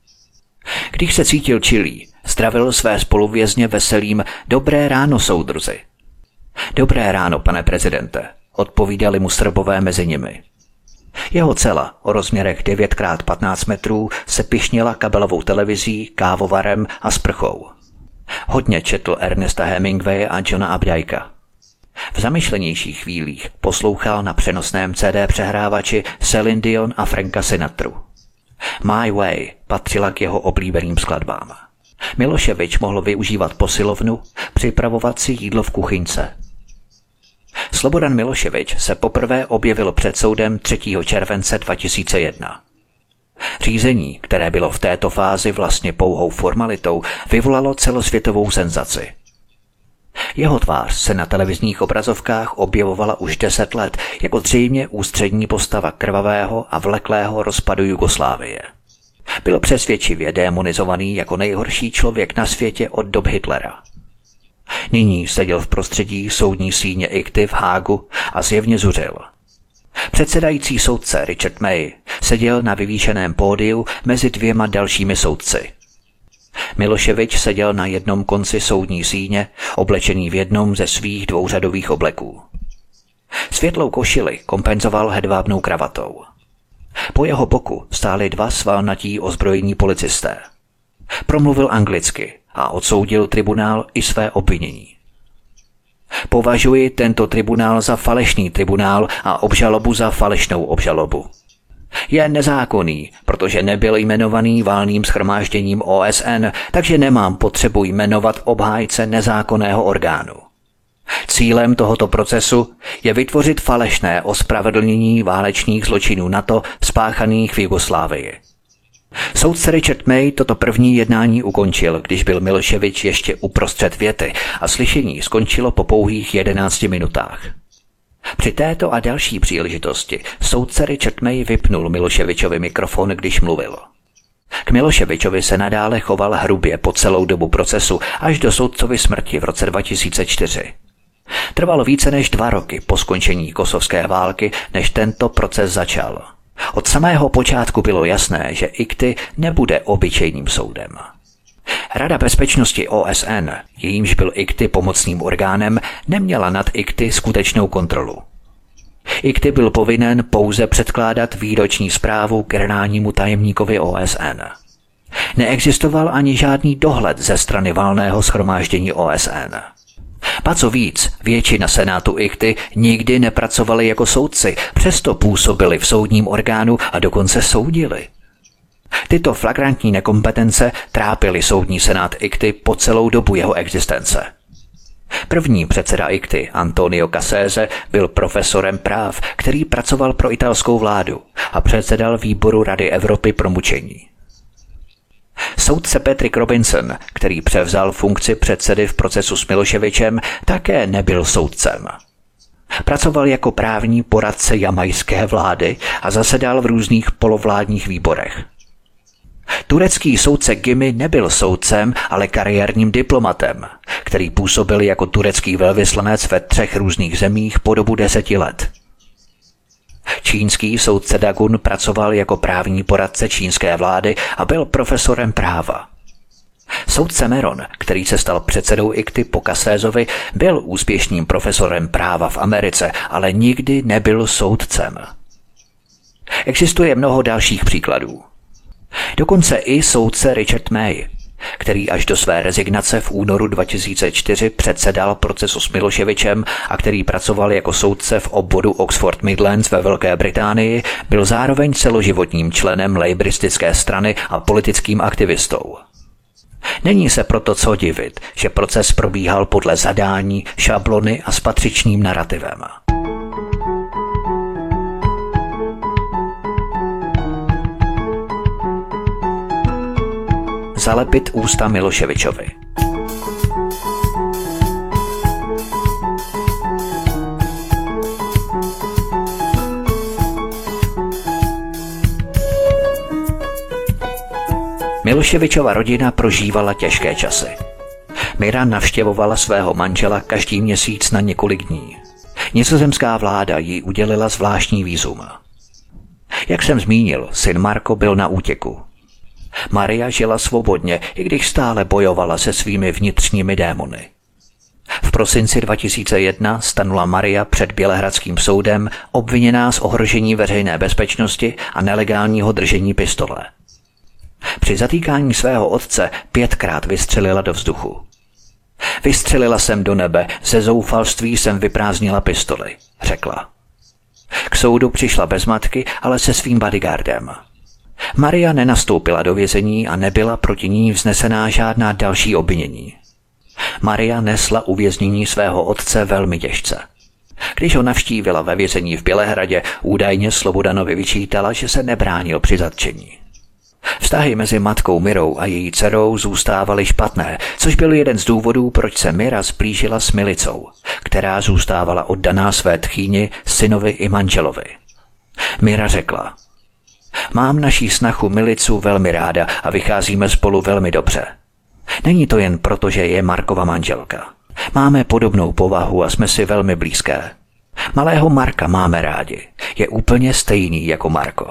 Když se cítil čilý, zdravil své spoluvězně veselým dobré ráno, soudruzi. Dobré ráno, pane prezidente, odpovídali mu Srbové mezi nimi. Jeho cela o rozměrech devět krát patnáct metrů se pyšněla kabelovou televizí, kávovarem a sprchou. Hodně četl Ernesta Hemingwaye a Johna Updikea. V zamyšlenějších chvílích poslouchal na přenosném C D přehrávači Celine Dion a Franka Sinatru. My Way patřila k jeho oblíbeným skladbám. Miloševič mohl využívat posilovnu, připravovat si jídlo v kuchyňce. Slobodan Miloševič se poprvé objevil před soudem třetího července dva tisíce jedna. Řízení, které bylo v této fázi vlastně pouhou formalitou, vyvolalo celosvětovou senzaci. Jeho tvář se na televizních obrazovkách objevovala už deset let jako zřejmě ústřední postava krvavého a vleklého rozpadu Jugoslávie. Byl přesvědčivě démonizovaný jako nejhorší člověk na světě od dob Hitlera. Nyní seděl v prostředí soudní síně Ikty v Hágu a zjevně zuřil. Předsedající soudce Richard May seděl na vyvýšeném pódiu mezi dvěma dalšími soudci. Miloševič seděl na jednom konci soudní síně, oblečený v jednom ze svých dvouřadových obleků. Světlou košili kompenzoval hedvábnou kravatou. Po jeho boku stáli dva svalnatí ozbrojení policisté. Promluvil anglicky a odsoudil tribunál i své obvinění. Považuji tento tribunál za falešný tribunál a obžalobu za falešnou obžalobu. Je nezákonný, protože nebyl jmenovaný valným shromážděním O S N, takže nemám potřebu jmenovat obhájce nezákonného orgánu. Cílem tohoto procesu je vytvořit falešné ospravedlnění válečných zločinů NATO spáchaných v Jugoslávii. Soudce Richard May toto první jednání ukončil, když byl Miloševič ještě uprostřed věty a slyšení skončilo po pouhých jedenácti minutách. Při této a další příležitosti soudce Richard May vypnul Miloševičovi mikrofon, když mluvil. K Miloševičovi se nadále choval hrubě po celou dobu procesu až do soudcovy smrti v roce dva tisíce čtyři. Trvalo více než dva roky po skončení kosovské války, než tento proces začal. Od samého počátku bylo jasné, že Ikty nebude obyčejným soudem. Rada bezpečnosti O S N, jejímž byl Ikty pomocným orgánem, neměla nad Ikty skutečnou kontrolu. Ikty byl povinen pouze předkládat výroční zprávu generálnímu tajemníkovi O S N. Neexistoval ani žádný dohled ze strany valného shromáždění O S N. Ba co víc, většina senátu Ikty nikdy nepracovali jako soudci, přesto působili v soudním orgánu a dokonce soudili. Tyto flagrantní nekompetence trápily soudní senát Ikty po celou dobu jeho existence. První předseda Ikty, Antonio Cassese, byl profesorem práv, který pracoval pro italskou vládu a předsedal výboru Rady Evropy pro mučení. Soudce Patrick Robinson, který převzal funkci předsedy v procesu s Miloševičem, také nebyl soudcem. Pracoval jako právní poradce jamajské vlády a zasedal v různých polovládních výborech. Turecký soudce Gimi nebyl soudcem, ale kariérním diplomatem, který působil jako turecký velvyslanec ve třech různých zemích po dobu deseti let. Čínský soudce Dagun pracoval jako právní poradce čínské vlády a byl profesorem práva. Soudce Meron, který se stal předsedou I C T Y po Kasézovi, byl úspěšným profesorem práva v Americe, ale nikdy nebyl soudcem. Existuje mnoho dalších příkladů. Dokonce i soudce Richard May, který až do své rezignace v únoru dva tisíce čtyři předsedal procesu s Miloševičem a který pracoval jako soudce v obvodu Oxford Midlands ve Velké Británii, byl zároveň celoživotním členem labouristické strany a politickým aktivistou. Není se proto co divit, že proces probíhal podle zadání, šablony a s patřičným narrativem. Zalepit ústa Miloševičovi. Miloševičova rodina prožívala těžké časy. Mira navštěvovala svého manžela každý měsíc na několik dní. Nizozemská vláda jí udělila zvláštní vízum. Jak jsem zmínil, syn Marko byl na útěku. Maria žila svobodně, i když stále bojovala se svými vnitřními démony. V prosinci dva tisíce jedna stanula Maria před bělehradským soudem obviněná z ohrožení veřejné bezpečnosti a nelegálního držení pistole. Při zatýkání svého otce pětkrát vystřelila do vzduchu. Vystřelila jsem do nebe, ze zoufalství jsem vyprázdnila pistoli, řekla. K soudu přišla bez matky, ale se svým bodyguardem. Maria nenastoupila do vězení a nebyla proti ní vznesená žádná další obvinění. Maria nesla uvěznění svého otce velmi těžce. Když ho navštívila ve vězení v Bělehradě, údajně Slobodanovi vyčítala, že se nebránil při zatčení. Vztahy mezi matkou Mirou a její dcerou zůstávaly špatné, což byl jeden z důvodů, proč se Mira splížila s Milicou, která zůstávala oddaná své tchýni, synovi i manželovi. Mira řekla: Mám naší snachu Milicu velmi ráda a vycházíme spolu velmi dobře. Není to jen proto, že je Markova manželka. Máme podobnou povahu a jsme si velmi blízké. Malého Marka máme rádi. Je úplně stejný jako Marko.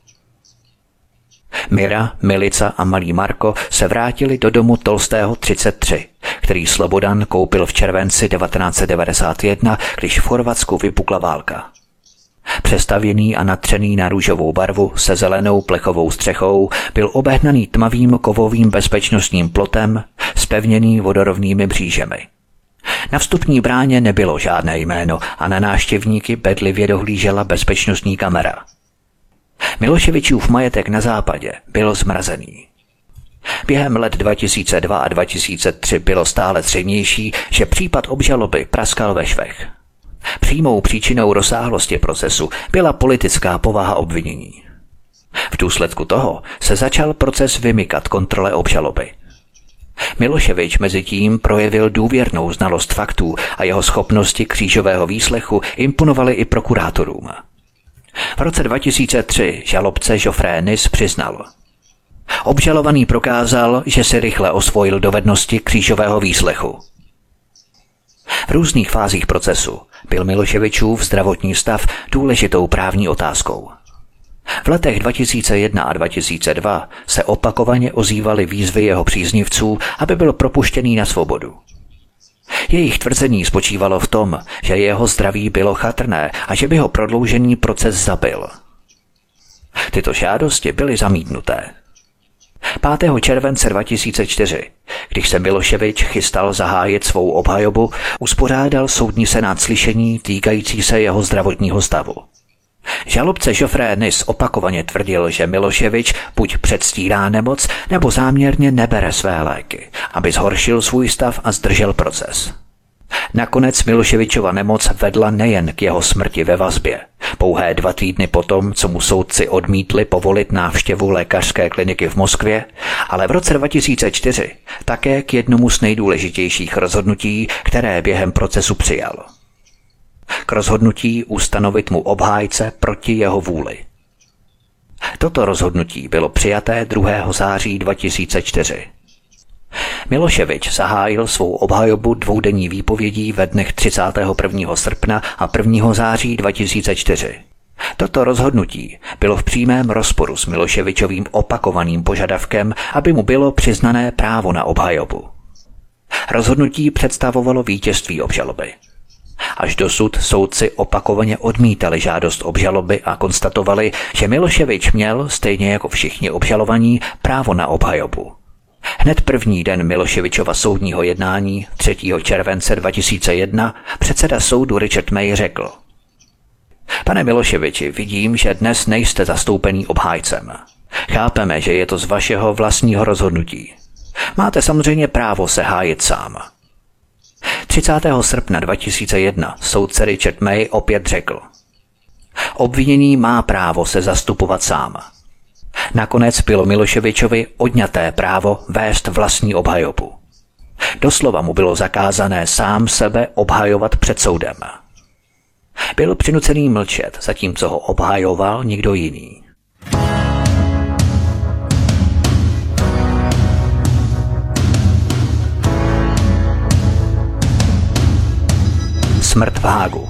Mira, Milica a malý Marko se vrátili do domu Tolstého třicet tři, který Slobodan koupil v červenci devatenáct set devadesát jedna, když v Chorvatsku vypukla válka. Přestavěný a natřený na růžovou barvu se zelenou plechovou střechou, byl obehnaný tmavým kovovým bezpečnostním plotem, zpevněný vodorovnými mřížemi. Na vstupní bráně nebylo žádné jméno a na návštěvníky bedlivě dohlížela bezpečnostní kamera. Miloševičův majetek na západě byl zmrazený. Během let dva tisíce dva a dva tisíce tři bylo stále zřejmější, že případ obžaloby praskal ve švech. Přímou příčinou rozsáhlosti procesu byla politická povaha obvinění. V důsledku toho se začal proces vymykat kontrole obžaloby. Miloševič mezitím projevil důvěrnou znalost faktů a jeho schopnosti křížového výslechu imponovaly i prokurátorům. V roce dva tisíce tři žalobce Geoffrey Nice přiznal: Obžalovaný prokázal, že si rychle osvojil dovednosti křížového výslechu. V různých fázích procesu byl Miloševičův zdravotní stav důležitou právní otázkou. V letech dva tisíce jedna a dva tisíce dva se opakovaně ozývaly výzvy jeho příznivců, aby byl propuštěný na svobodu. Jejich tvrzení spočívalo v tom, že jeho zdraví bylo chatrné a že by ho prodloužený proces zabil. Tyto žádosti byly zamítnuté. pátého července dva tisíce čtyři, když se Miloševič chystal zahájit svou obhajobu, uspořádal soudní senát slyšení týkající se jeho zdravotního stavu. Žalobce Geoffrey Nice opakovaně tvrdil, že Miloševič buď předstírá nemoc, nebo záměrně nebere své léky, aby zhoršil svůj stav a zdržel proces. Nakonec Miloševičova nemoc vedla nejen k jeho smrti ve vazbě. Pouhé dva týdny potom, co mu soudci odmítli povolit návštěvu lékařské kliniky v Moskvě, ale v roce dva tisíce čtyři také k jednomu z nejdůležitějších rozhodnutí, které během procesu přijal. K rozhodnutí ustanovit mu obhájce proti jeho vůli. Toto rozhodnutí bylo přijaté druhého září dva tisíce čtyři. Miloševič zahájil svou obhajobu dvoudenní výpovědí ve dnech třicátého prvního srpna a prvního září dva tisíce čtyři. Toto rozhodnutí bylo v přímém rozporu s Miloševičovým opakovaným požadavkem, aby mu bylo přiznané právo na obhajobu. Rozhodnutí představovalo vítězství obžaloby. Až dosud soudci opakovaně odmítali žádost obžaloby a konstatovali, že Miloševič měl, stejně jako všichni obžalovaní, právo na obhajobu. Hned první den Miloševičova soudního jednání třetího července dva tisíce jedna předseda soudu Richard May řekl: Pane Miloševiči, vidím, že dnes nejste zastoupený obhájcem. Chápeme, že je to z vašeho vlastního rozhodnutí. Máte samozřejmě právo se hájit sám. třicátého srpna dva tisíce jedna soudce Richard May opět řekl: Obviněný má právo se zastupovat sám. Nakonec bylo Miloševičovi odňaté právo vést vlastní obhajobu. Doslova mu bylo zakázané sám sebe obhajovat před soudem. Byl přinucený mlčet, zatímco ho obhajoval někdo jiný. Smrt v Hágu.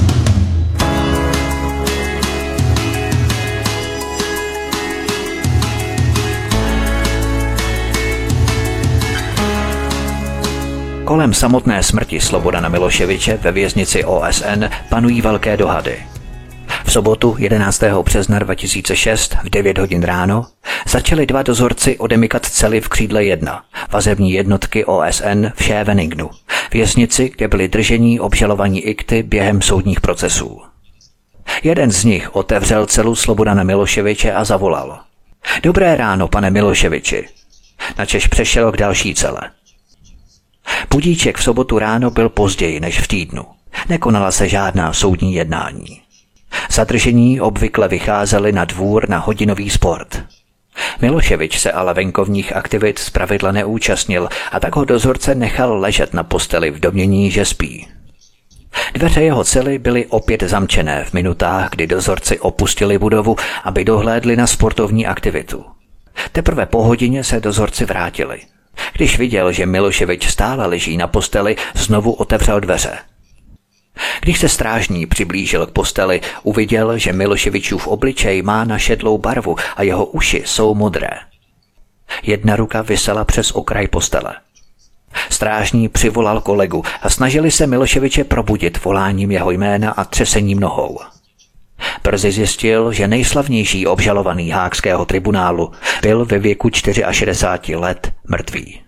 Kolem samotné smrti Slobodana Miloševiče ve věznici O S N panují velké dohady. V sobotu jedenáctého března dva tisíce šest v devět hodin ráno začali dva dozorci odemykat cely v křídle jedna, vazební jednotky O S N v Scheveningenu, věznici, kde byli držení obžalovaní ikty během soudních procesů. Jeden z nich otevřel celu Slobodana Miloševiče a zavolal: Dobré ráno, pane Miloševiči. Načež přešel k další cele. Budíček v sobotu ráno byl později než v týdnu. Nekonala se žádná soudní jednání. Zadržení obvykle vycházeli na dvůr na hodinový sport. Miloševič se ale venkovních aktivit zpravidla neúčastnil a tak ho dozorce nechal ležet na posteli v domnění, že spí. Dveře jeho cely byly opět zamčené v minutách, kdy dozorci opustili budovu, aby dohlédli na sportovní aktivitu. Teprve po hodině se dozorci vrátili. Když viděl, že Miloševič stále leží na posteli, znovu otevřel dveře. Když se strážní přiblížil k posteli, uviděl, že Miloševičův obličej má našedlou barvu a jeho uši jsou modré. Jedna ruka visela přes okraj postele. Strážní přivolal kolegu a snažili se Miloševiče probudit voláním jeho jména a třesením nohou. Brzy zjistil, že nejslavnější obžalovaný Haagského tribunálu byl ve věku šedesáti čtyř let mrtvý.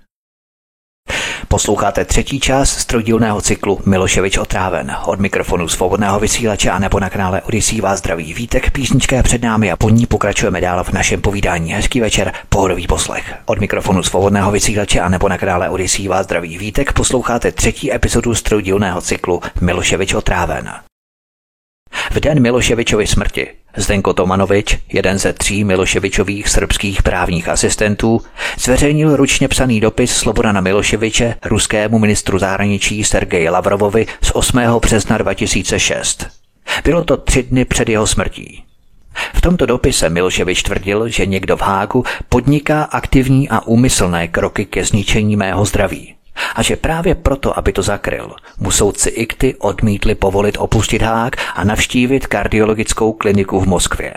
Posloucháte třetí část z trojdílného cyklu Miloševič otráven. Od mikrofonu Svobodného vysílače a nebo na kanále Odyssey vás zdraví Vítek, písnička je před námi a po ní pokračujeme dál v našem povídání. Hezký večer, pohodový poslech. Od mikrofonu Svobodného vysílače a nebo na kanále Odyssey vás zdraví Vítek, posloucháte třetí epizodu z trojdílného cyklu Miloševič otráven. V den Miloševičovy smrti Zdenko Tomanovič, jeden ze tří Miloševičových srbských právních asistentů, zveřejnil ručně psaný dopis Slobodana Miloševiče ruskému ministru zahraničí Sergeji Lavrovovi z osmého března dva tisíce šest. Bylo to tři dny před jeho smrtí. V tomto dopise Miloševič tvrdil, že někdo v Hágu podniká aktivní a úmyslné kroky ke zničení mého zdraví. A že právě proto, aby to zakryl, mu soudci ikty odmítli povolit opustit Haag a navštívit kardiologickou kliniku v Moskvě.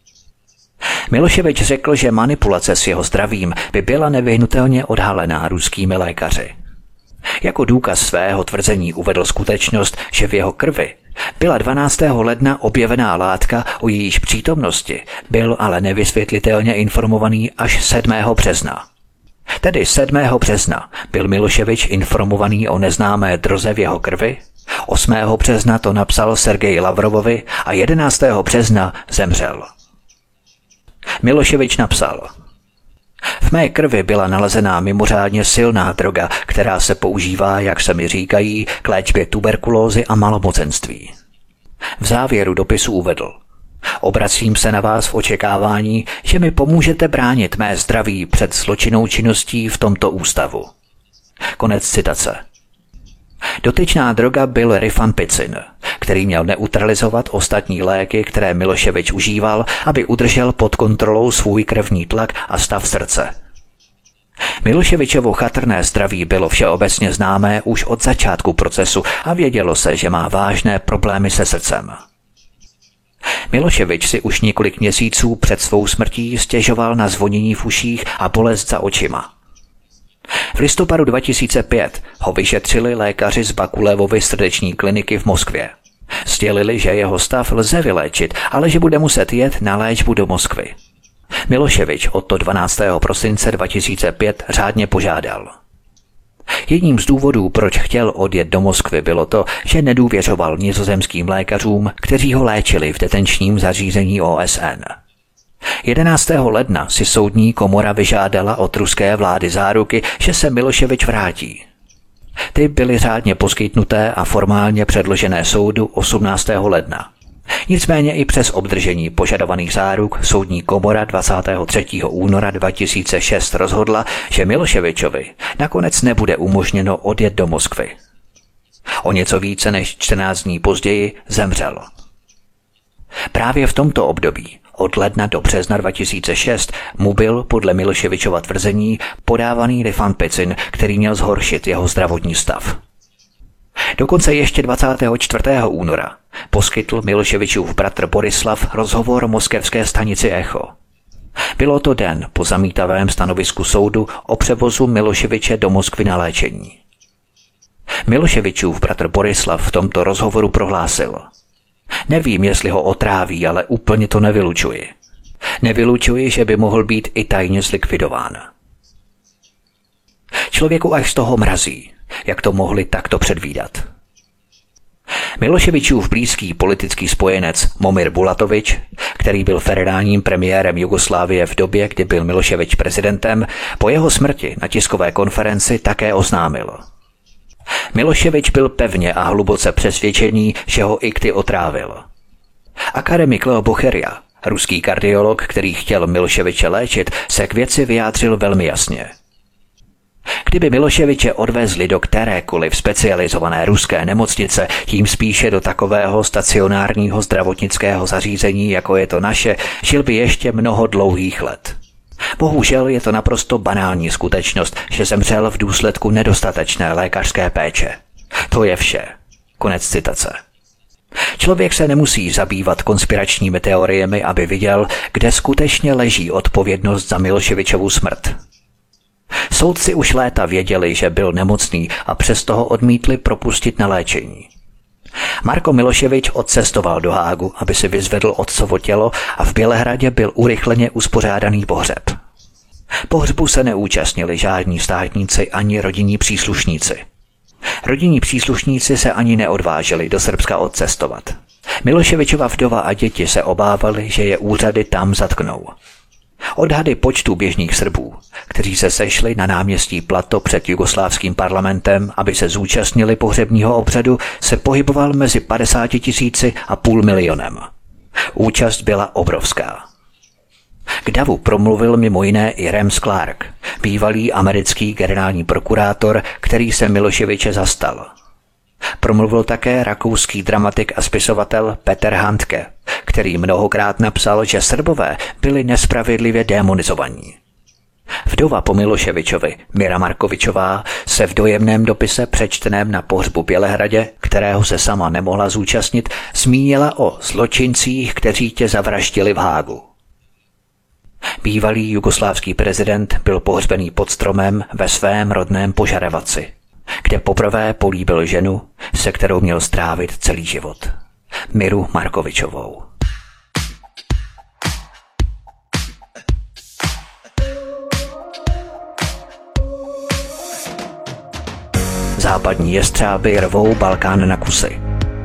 Miloševič řekl, že manipulace s jeho zdravím by byla nevyhnutelně odhalená ruskými lékaři. Jako důkaz svého tvrzení uvedl skutečnost, že v jeho krvi byla dvanáctého ledna objevená látka, o jejíž přítomnosti byl ale nevysvětlitelně informovaný až sedmého března. Tedy sedmého března byl Miloševič informovaný o neznámé droze v jeho krvi, osmého března to napsal Sergeji Lavrovovi a jedenáctého března zemřel. Miloševič napsal: V mé krvi byla nalezená mimořádně silná droga, která se používá, jak se mi říkají, k léčbě tuberkulózy a malomocenství. V závěru dopisu uvedl: Obracím se na vás v očekávání, že mi pomůžete bránit mé zdraví před zločinnou činností v tomto ústavu. Konec citace. Dotyčná droga byl rifampicin, který měl neutralizovat ostatní léky, které Miloševič užíval, aby udržel pod kontrolou svůj krevní tlak a stav srdce. Miloševičovo chatrné zdraví bylo všeobecně známé už od začátku procesu a vědělo se, že má vážné problémy se srdcem. Miloševič si už několik měsíců před svou smrtí stěžoval na zvonění v uších a bolest za očima. V listopadu dva tisíce pět ho vyšetřili lékaři z Bakulevovy srdeční kliniky v Moskvě. Sdělili, že jeho stav lze vyléčit, ale že bude muset jet na léčbu do Moskvy. Miloševič o to dvanáctého prosince dva tisíce pět řádně požádal. Jedním z důvodů, proč chtěl odjet do Moskvy, bylo to, že nedůvěřoval nizozemským lékařům, kteří ho léčili v detenčním zařízení O S N. jedenáctého ledna si soudní komora vyžádala od ruské vlády záruky, že se Miloševič vrátí. Ty byly řádně poskytnuté a formálně předložené soudu osmnáctého ledna. Nicméně i přes obdržení požadovaných záruk soudní komora dvacátého třetího února dva tisíce šest rozhodla, že Miloševičovi nakonec nebude umožněno odjet do Moskvy. O něco více než čtrnáct dní později zemřel. Právě v tomto období, od ledna do března dva tisíce šest, mu byl podle Miloševičova tvrzení podávaný rifampicin, který měl zhoršit jeho zdravotní stav. Dokonce ještě dvacátého čtvrtého února poskytl Miloševičův bratr Borislav rozhovor moskevské stanici Echo. Bylo to den po zamítavém stanovisku soudu o převozu Miloševiče do Moskvy na léčení. Miloševičův bratr Borislav v tomto rozhovoru prohlásil: Nevím, jestli ho otráví, ale úplně to nevylučuji. Nevylučuji, že by mohl být i tajně zlikvidován. Člověku až z toho mrazí, jak to mohli takto předvídat. Miloševičův blízký politický spojenec Momir Bulatovič, který byl federálním premiérem Jugoslávie v době, kdy byl Miloševič prezidentem, po jeho smrti na tiskové konferenci také oznámil: Miloševič byl pevně a hluboce přesvědčený, že ho ikty otrávil. Akademik Leo Bocheria, ruský kardiolog, který chtěl Miloševiče léčit, se k věci vyjádřil velmi jasně. Kdyby Miloševiče odvezli do kterékoliv specializované ruské nemocnice, tím spíše do takového stacionárního zdravotnického zařízení, jako je to naše, žil by ještě mnoho dlouhých let. Bohužel je to naprosto banální skutečnost, že zemřel v důsledku nedostatečné lékařské péče. To je vše. Konec citace. Člověk se nemusí zabývat konspiračními teoriemi, aby viděl, kde skutečně leží odpovědnost za Miloševičovu smrt. Soudci už léta věděli, že byl nemocný a přesto ho odmítli propustit na léčení. Marko Miloševič odcestoval do Hágu, aby si vyzvedl otcovo tělo a v Bělehradě byl urychleně uspořádaný pohřeb. Pohřbu se neúčastnili žádní státníci ani rodinní příslušníci. Rodinní příslušníci se ani neodvážili do Srbska odcestovat. Miloševičova vdova a děti se obávali, že je úřady tam zatknou. Odhady počtu běžných Srbů, kteří se sešli na náměstí Plato před jugoslávským parlamentem, aby se zúčastnili pohřebního obřadu, se pohyboval mezi padesáti tisíci a půl milionem. Účast byla obrovská. K davu promluvil mimo jiné i Rems Clark, bývalý americký generální prokurátor, který se Miloševiče zastal. Promluvil také rakouský dramatik a spisovatel Peter Handke, který mnohokrát napsal, že Srbové byli nespravedlivě démonizovaní. Vdova po Miloševičovi, Mira Markovičová, se v dojemném dopise přečteném na pohřbu Bělehradě, kterého se sama nemohla zúčastnit, zmínila o zločincích, kteří tě zavraždili v Hágu. Bývalý jugoslávský prezident byl pohřbený pod stromem ve svém rodném Požarevaci, kde poprvé políbil ženu, se kterou měl strávit celý život. Miru Markovičovou. Západní jestřáby rvou Balkán na kusy.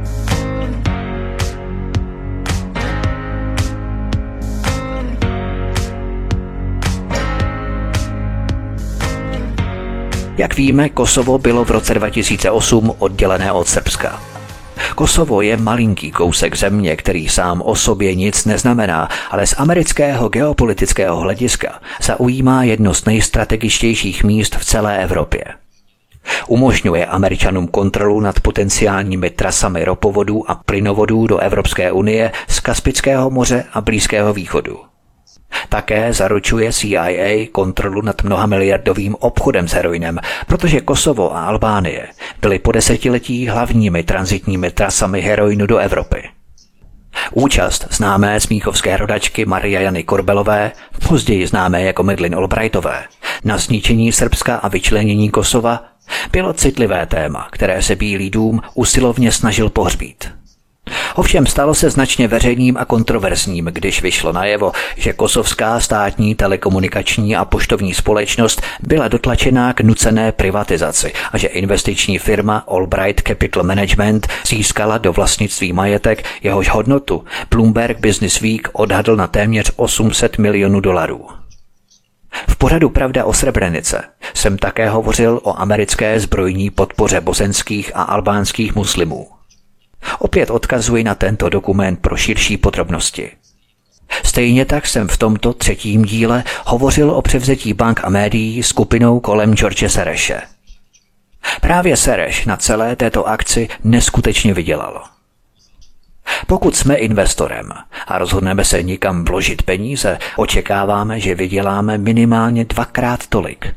Jak víme, Kosovo bylo v roce dva tisíce osm oddělené od Srbska. Kosovo je malinký kousek země, který sám o sobě nic neznamená, ale z amerického geopolitického hlediska zaujímá jedno z nejstrategičtějších míst v celé Evropě. Umožňuje Američanům kontrolu nad potenciálními trasami ropovodů a plynovodů do Evropské unie z Kaspického moře a Blízkého východu. Také zaručuje C I A kontrolu nad mnohamiliardovým obchodem s heroinem, protože Kosovo a Albánie byly po desetiletí hlavními tranzitními trasami heroinu do Evropy. Účast známé smíchovské rodačky Marie Jany Korbelové, později známé jako Madeleine Albrightové, na zničení Srbska a vyčlenění Kosova bylo citlivé téma, které se Bílý dům usilovně snažil pohřbít. Ovšem stalo se značně veřejným a kontroverzním, když vyšlo najevo, že kosovská státní telekomunikační a poštovní společnost byla dotlačená k nucené privatizaci a že investiční firma Albright Capital Management získala do vlastnictví majetek, jehož hodnotu Bloomberg Business Week odhadl na téměř osm set milionů dolarů. V pořadu Pravda o Srebrenice jsem také hovořil o americké zbrojní podpoře bosenských a albánských muslimů. Opět odkazuji na tento dokument pro širší podrobnosti. Stejně tak jsem v tomto třetím díle hovořil o převzetí bank a médií skupinou kolem George Soreše. Právě Soros na celé této akci neskutečně vydělalo. Pokud jsme investorem a rozhodneme se nikam vložit peníze, očekáváme, že vyděláme minimálně dvakrát tolik.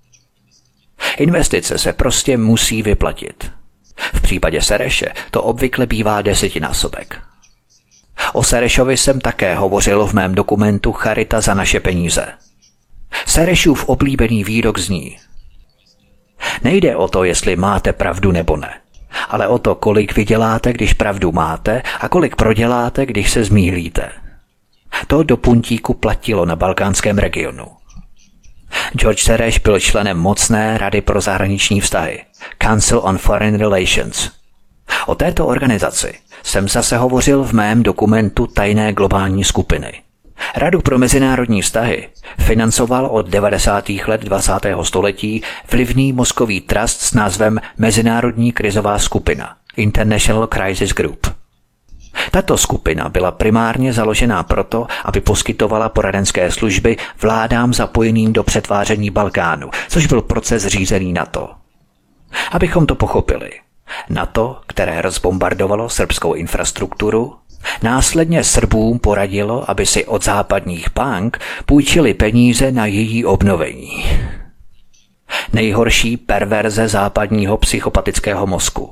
Investice se prostě musí vyplatit. V případě Soreše to obvykle bývá desetinásobek. O Sorešovi jsem také hovořil v mém dokumentu Charita za naše peníze. Sorešův oblíbený výrok zní: nejde o to, jestli máte pravdu nebo ne, ale o to, kolik vyděláte, když pravdu máte, a kolik proděláte, když se zmýlíte. To do puntíku platilo na balkánském regionu. George Soros byl členem mocné Rady pro zahraniční vztahy, Council on Foreign Relations. O této organizaci jsem zase hovořil v mém dokumentu Tajné globální skupiny. Radu pro mezinárodní vztahy financoval od devadesátých let dvacátého století vlivný mozkový trust s názvem Mezinárodní krizová skupina, International Crisis Group. Tato skupina byla primárně založená proto, aby poskytovala poradenské služby vládám zapojeným do přetváření Balkánu, což byl proces řízený NATO. Abychom to pochopili, NATO, které rozbombardovalo srbskou infrastrukturu, následně Srbům poradilo, aby si od západních bank půjčili peníze na její obnovení. Nejhorší perverze západního psychopatického mozku.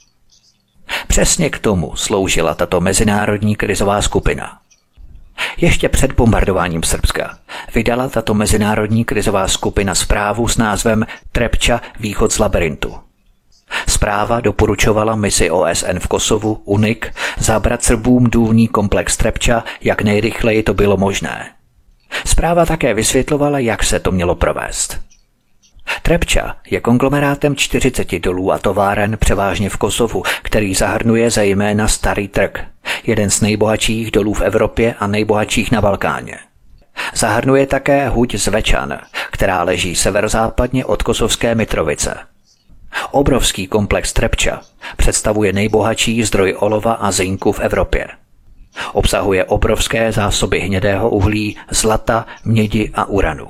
Přesně k tomu sloužila tato mezinárodní krizová skupina. Ještě před bombardováním Srbska vydala tato mezinárodní krizová skupina zprávu s názvem Trepča východ z labyrintu. Zpráva doporučovala misi O S N v Kosovu U N I C zabrat Srbům důlní komplex Trepča, jak nejrychleji to bylo možné. Zpráva také vysvětlovala, jak se to mělo provést. Trepča je konglomerátem čtyřiceti dolů a továren převážně v Kosovu, který zahrnuje zejména Starý Trg, jeden z nejbohatších dolů v Evropě a nejbohatších na Balkáně. Zahrnuje také huť Zvečan, která leží severozápadně od kosovské Mitrovice. Obrovský komplex Trepča představuje nejbohatší zdroj olova a zinku v Evropě. Obsahuje obrovské zásoby hnědého uhlí, zlata, mědi a uranu.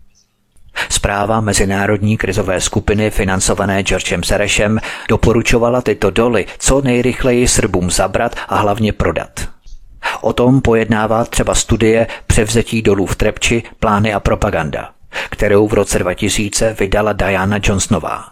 Zpráva mezinárodní krizové skupiny financované Georgem Sorosem doporučovala tyto doly co nejrychleji Srbům zabrat a hlavně prodat. O tom pojednává třeba studie Převzetí dolů v Trepči, plány a propaganda, kterou v roce dva tisíce vydala Diana Johnsonová.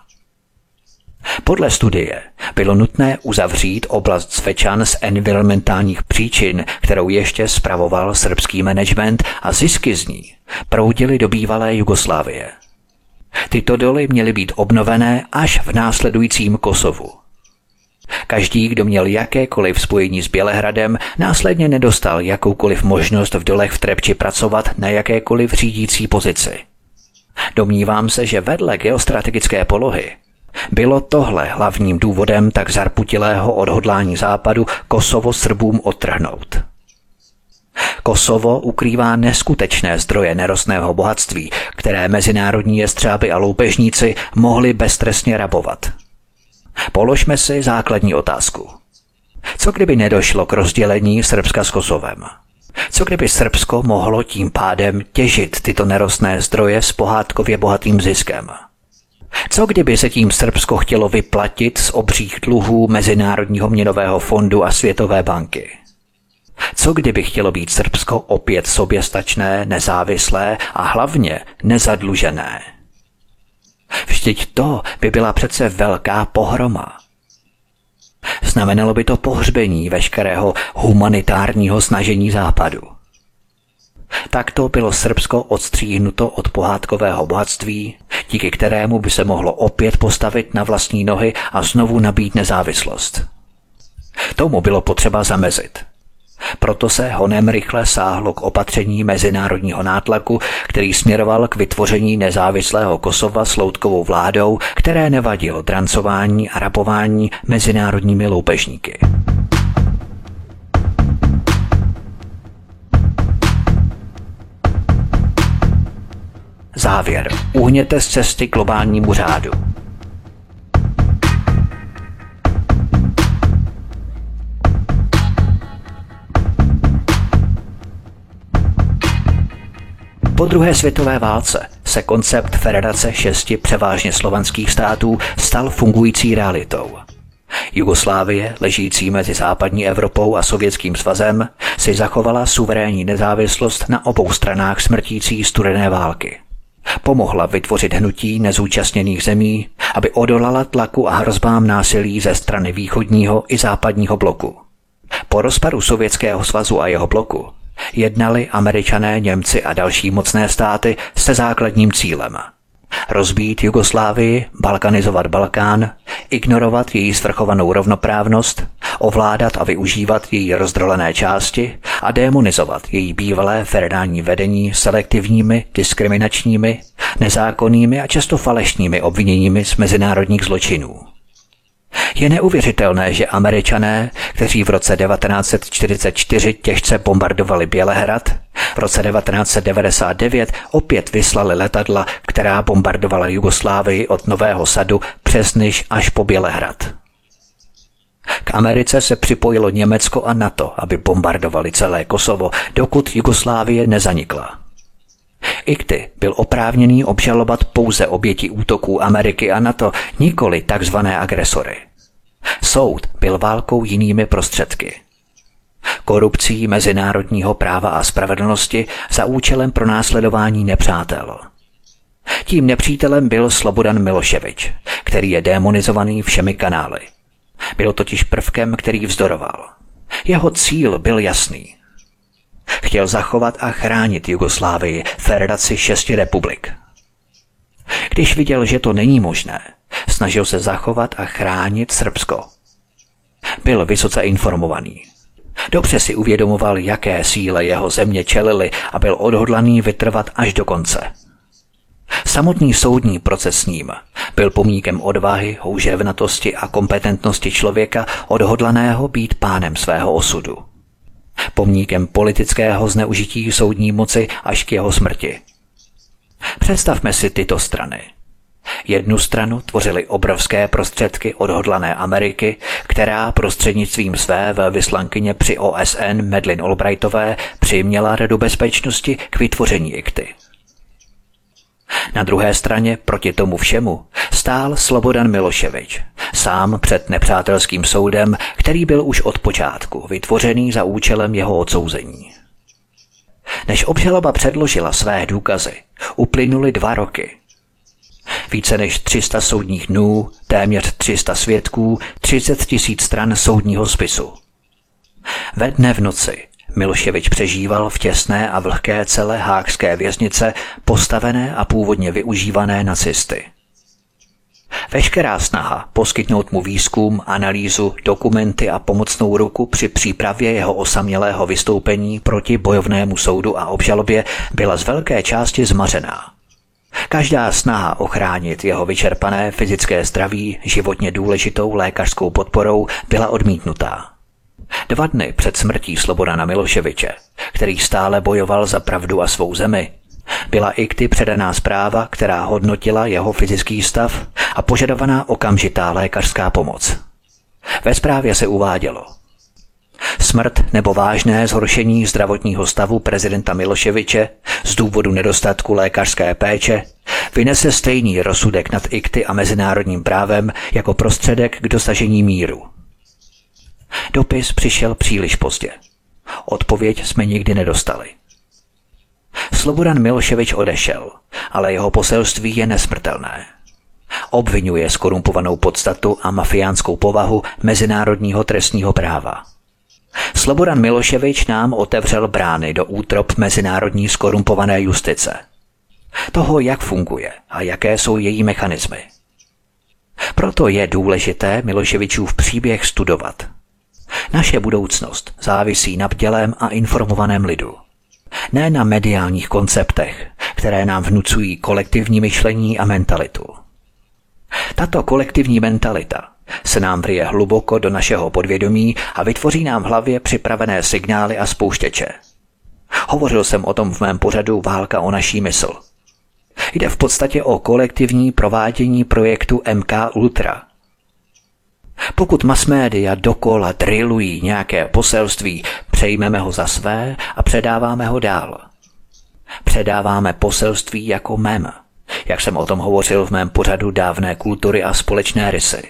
Podle studie bylo nutné uzavřít oblast Zvečan z environmentálních příčin, kterou ještě spravoval srbský management, a zisky z ní proudily do bývalé Jugoslávie. Tyto doly měly být obnovené až v následujícím Kosovu. Každý, kdo měl jakékoliv spojení s Bělehradem, následně nedostal jakoukoliv možnost v dolech v Trepči pracovat na jakékoliv řídící pozici. Domnívám se, že vedle geostrategické polohy bylo tohle hlavním důvodem tak zarputilého odhodlání Západu Kosovo Srbům odtrhnout. Kosovo ukrývá neskutečné zdroje nerostného bohatství, které mezinárodní jestřáby a loupežníci mohli beztrestně rabovat. Položme si základní otázku. Co kdyby nedošlo k rozdělení Srbska s Kosovem? Co kdyby Srbsko mohlo tím pádem těžit tyto nerostné zdroje s pohádkově bohatým ziskem? Co kdyby se tím Srbsko chtělo vyplatit z obřích dluhů Mezinárodního měnového fondu a Světové banky? Co kdyby chtělo být Srbsko opět soběstačné, nezávislé a hlavně nezadlužené? Vždyť to by byla přece velká pohroma. Znamenalo by to pohřbení veškerého humanitárního snažení Západu. Takto bylo Srbsko odstříhnuto od pohádkového bohatství, díky kterému by se mohlo opět postavit na vlastní nohy a znovu nabít nezávislost. Tomu bylo potřeba zamezit. Proto se honem rychle sáhlo k opatření mezinárodního nátlaku, který směroval k vytvoření nezávislého Kosova s loutkovou vládou, které nevadilo drancování a rabování mezinárodními loupežníky. Závěr. Uhněte z cesty globálnímu řádu. Po druhé světové válce se koncept federace šesti převážně slovanských států stal fungující realitou. Jugoslávie, ležící mezi západní Evropou a Sovětským svazem, si zachovala suverénní nezávislost na obou stranách smrtící studené války. Pomohla vytvořit hnutí nezúčastněných zemí, aby odolala tlaku a hrozbám násilí ze strany východního i západního bloku. Po rozpadu Sovětského svazu a jeho bloku jednali Američané, Němci a další mocné státy se základním cílem rozbít Jugoslávii, balkanizovat Balkán, ignorovat její svrchovanou rovnoprávnost, ovládat a využívat její rozdrolené části a démonizovat její bývalé federální vedení selektivními, diskriminačními, nezákonnými a často falešnými obviněními z mezinárodních zločinů. Je neuvěřitelné, že Američané, kteří v roce devatenáct set čtyřicet čtyři těžce bombardovali Bělehrad, v roce devatenáct set devadesát devět opět vyslali letadla, která bombardovala Jugoslávii od Nového Sadu přes Niš až po Bělehrad. K Americe se připojilo Německo a NATO, aby bombardovali celé Kosovo, dokud Jugoslávie nezanikla. Ikty byl oprávněný obžalovat pouze oběti útoků Ameriky a NATO, nikoli takzvané agresory. Soud byl válkou jinými prostředky. Korupcí mezinárodního práva a spravedlnosti za účelem pronásledování nepřátel. Tím nepřítelem byl Slobodan Miloševič, který je démonizovaný všemi kanály. Byl totiž prvkem, který vzdoroval. Jeho cíl byl jasný. Chtěl zachovat a chránit Jugoslávii, federaci šesti republik. Když viděl, že to není možné, snažil se zachovat a chránit Srbsko. Byl vysoce informovaný. Dobře si uvědomoval, jaké síle jeho země čelily a byl odhodlaný vytrvat až do konce. Samotný soudní proces s ním byl pomníkem odvahy, houževnatosti a kompetentnosti člověka odhodlaného být pánem svého osudu. Pomníkem politického zneužití soudní moci až k jeho smrti. Představme si tyto strany. Jednu stranu tvořily obrovské prostředky odhodlané Ameriky, která prostřednictvím své velvyslankyně při O S N Madeleine Albrightové přiměla Radu bezpečnosti k vytvoření Ikty. Na druhé straně proti tomu všemu stál Slobodan Miloševič, sám před nepřátelským soudem, který byl už od počátku vytvořený za účelem jeho odsouzení. Než obžaloba předložila své důkazy, uplynuly dva roky. Více než tři sta soudních dnů, téměř tři sta svědků, třicet tisíc stran soudního spisu. Ve dne v noci Miloševič přežíval v těsné a vlhké celé haagské věznice postavené a původně využívané nacisty. Veškerá snaha poskytnout mu výzkum, analýzu, dokumenty a pomocnou ruku při přípravě jeho osamělého vystoupení proti bojovnému soudu a obžalobě byla z velké části zmařená. Každá snaha ochránit jeho vyčerpané fyzické zdraví životně důležitou lékařskou podporou byla odmítnutá. Dva dny před smrtí Slobodana Miloševiče, který stále bojoval za pravdu a svou zemi, byla Ikty předaná zpráva, která hodnotila jeho fyzický stav a požadovaná okamžitá lékařská pomoc. Ve zprávě se uvádělo: smrt nebo vážné zhoršení zdravotního stavu prezidenta Miloševiče z důvodu nedostatku lékařské péče vynese stejný rozsudek nad ikty a mezinárodním právem jako prostředek k dosažení míru. Dopis přišel příliš pozdě. Odpověď jsme nikdy nedostali. Slobodan Miloševič odešel, ale jeho poselství je nesmrtelné. Obvinuje skorumpovanou podstatu a mafiánskou povahu mezinárodního trestního práva. Slobodan Miloševič nám otevřel brány do útrop mezinárodní skorumpované justice. Toho, jak funguje a jaké jsou její mechanismy. Proto je důležité Miloševičův příběh studovat. Naše budoucnost závisí na bdělém a informovaném lidu. Ne na mediálních konceptech, které nám vnucují kolektivní myšlení a mentalitu. Tato kolektivní mentalita se nám vryje hluboko do našeho podvědomí a vytvoří nám v hlavě připravené signály a spouštěče. Hovořil jsem o tom v mém pořadu Válka o naší mysl. Jde v podstatě o kolektivní provádění projektu M K Ultra. Pokud masmédia dokola drillují nějaké poselství, přejmeme ho za své a předáváme ho dál. Předáváme poselství jako mem, jak jsem o tom hovořil v mém pořadu Dávné kultury a společné rysy.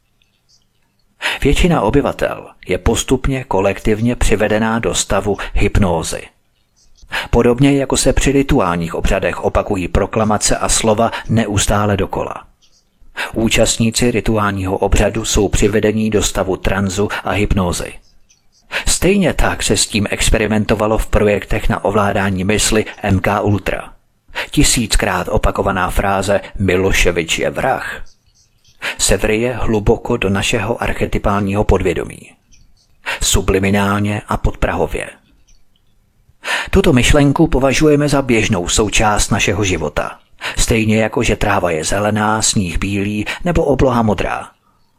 Většina obyvatel je postupně kolektivně přivedená do stavu hypnózy. Podobně jako se při rituálních obřadech opakují proklamace a slova neustále dokola. Účastníci rituálního obřadu jsou přivedení do stavu tranzu a hypnózy. Stejně tak se s tím experimentovalo v projektech na ovládání mysli M K Ultra. Tisíckrát opakovaná fráze Miloševič je vrah se vryje hluboko do našeho archetypálního podvědomí. Subliminálně a podprahově. Tuto myšlenku považujeme za běžnou součást našeho života. Stejně jako, že tráva je zelená, sníh bílý nebo obloha modrá.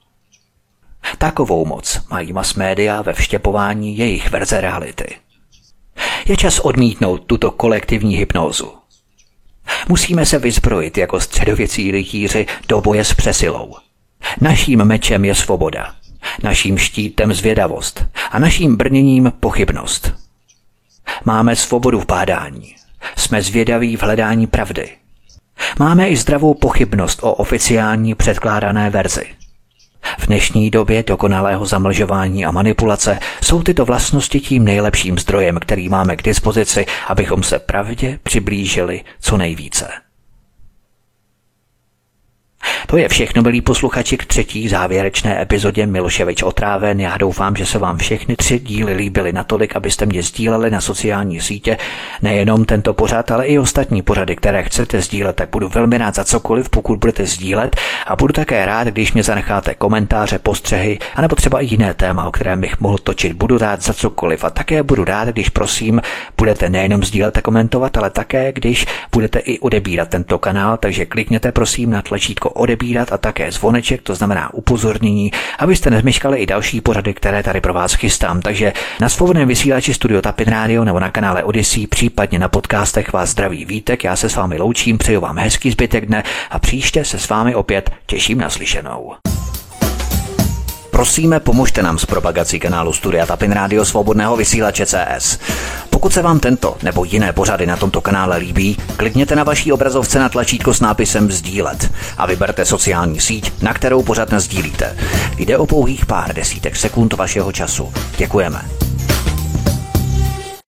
Takovou moc mají masmédia ve vštěpování jejich verze reality. Je čas odmítnout tuto kolektivní hypnózu. Musíme se vyzbrojit jako středověcí rytíři do boje s přesilou. Naším mečem je svoboda, naším štítem zvědavost a naším brněním pochybnost. Máme svobodu v bádání, jsme zvědaví v hledání pravdy. Máme i zdravou pochybnost o oficiální předkládané verzi. V dnešní době dokonalého zamlžování a manipulace jsou tyto vlastnosti tím nejlepším zdrojem, který máme k dispozici, abychom se pravdě přiblížili co nejvíce. To je všechno, milí posluchači, k třetí závěrečné epizodě Miloševič otráven. Já doufám, že se vám všechny tři díly líbily natolik, abyste mě sdíleli na sociální sítě. Nejenom tento pořad, ale i ostatní pořady, které chcete sdílet, tak budu velmi rád za cokoliv, pokud budete sdílet, a budu také rád, když mě zanecháte komentáře, postřehy, anebo třeba i jiné téma, o kterém bych mohl točit. Budu rád za cokoliv a také budu rád, když prosím budete nejenom sdílet a komentovat, ale také když budete i odebírat tento kanál, takže klikněte prosím na tlačítko odebírat a také zvoneček, to znamená upozornění, abyste nezmeškali i další pořady, které tady pro vás chystám. Takže na svobodném vysílači Studio Tapin Radio nebo na kanále Odyssey, případně na podcastech vás zdraví Vítek. Já se s vámi loučím, přeju vám hezký zbytek dne a příště se s vámi opět těším na slyšenou. Prosíme, pomožte nám s propagací kanálu Studia Tapin Radio Svobodného vysílače C S. Pokud se vám tento nebo jiné pořady na tomto kanále líbí, klikněte na vaší obrazovce na tlačítko s nápisem sdílet a vyberte sociální síť, na kterou pořad nasdílíte. Jde o pouhých pár desítek sekund vašeho času. Děkujeme.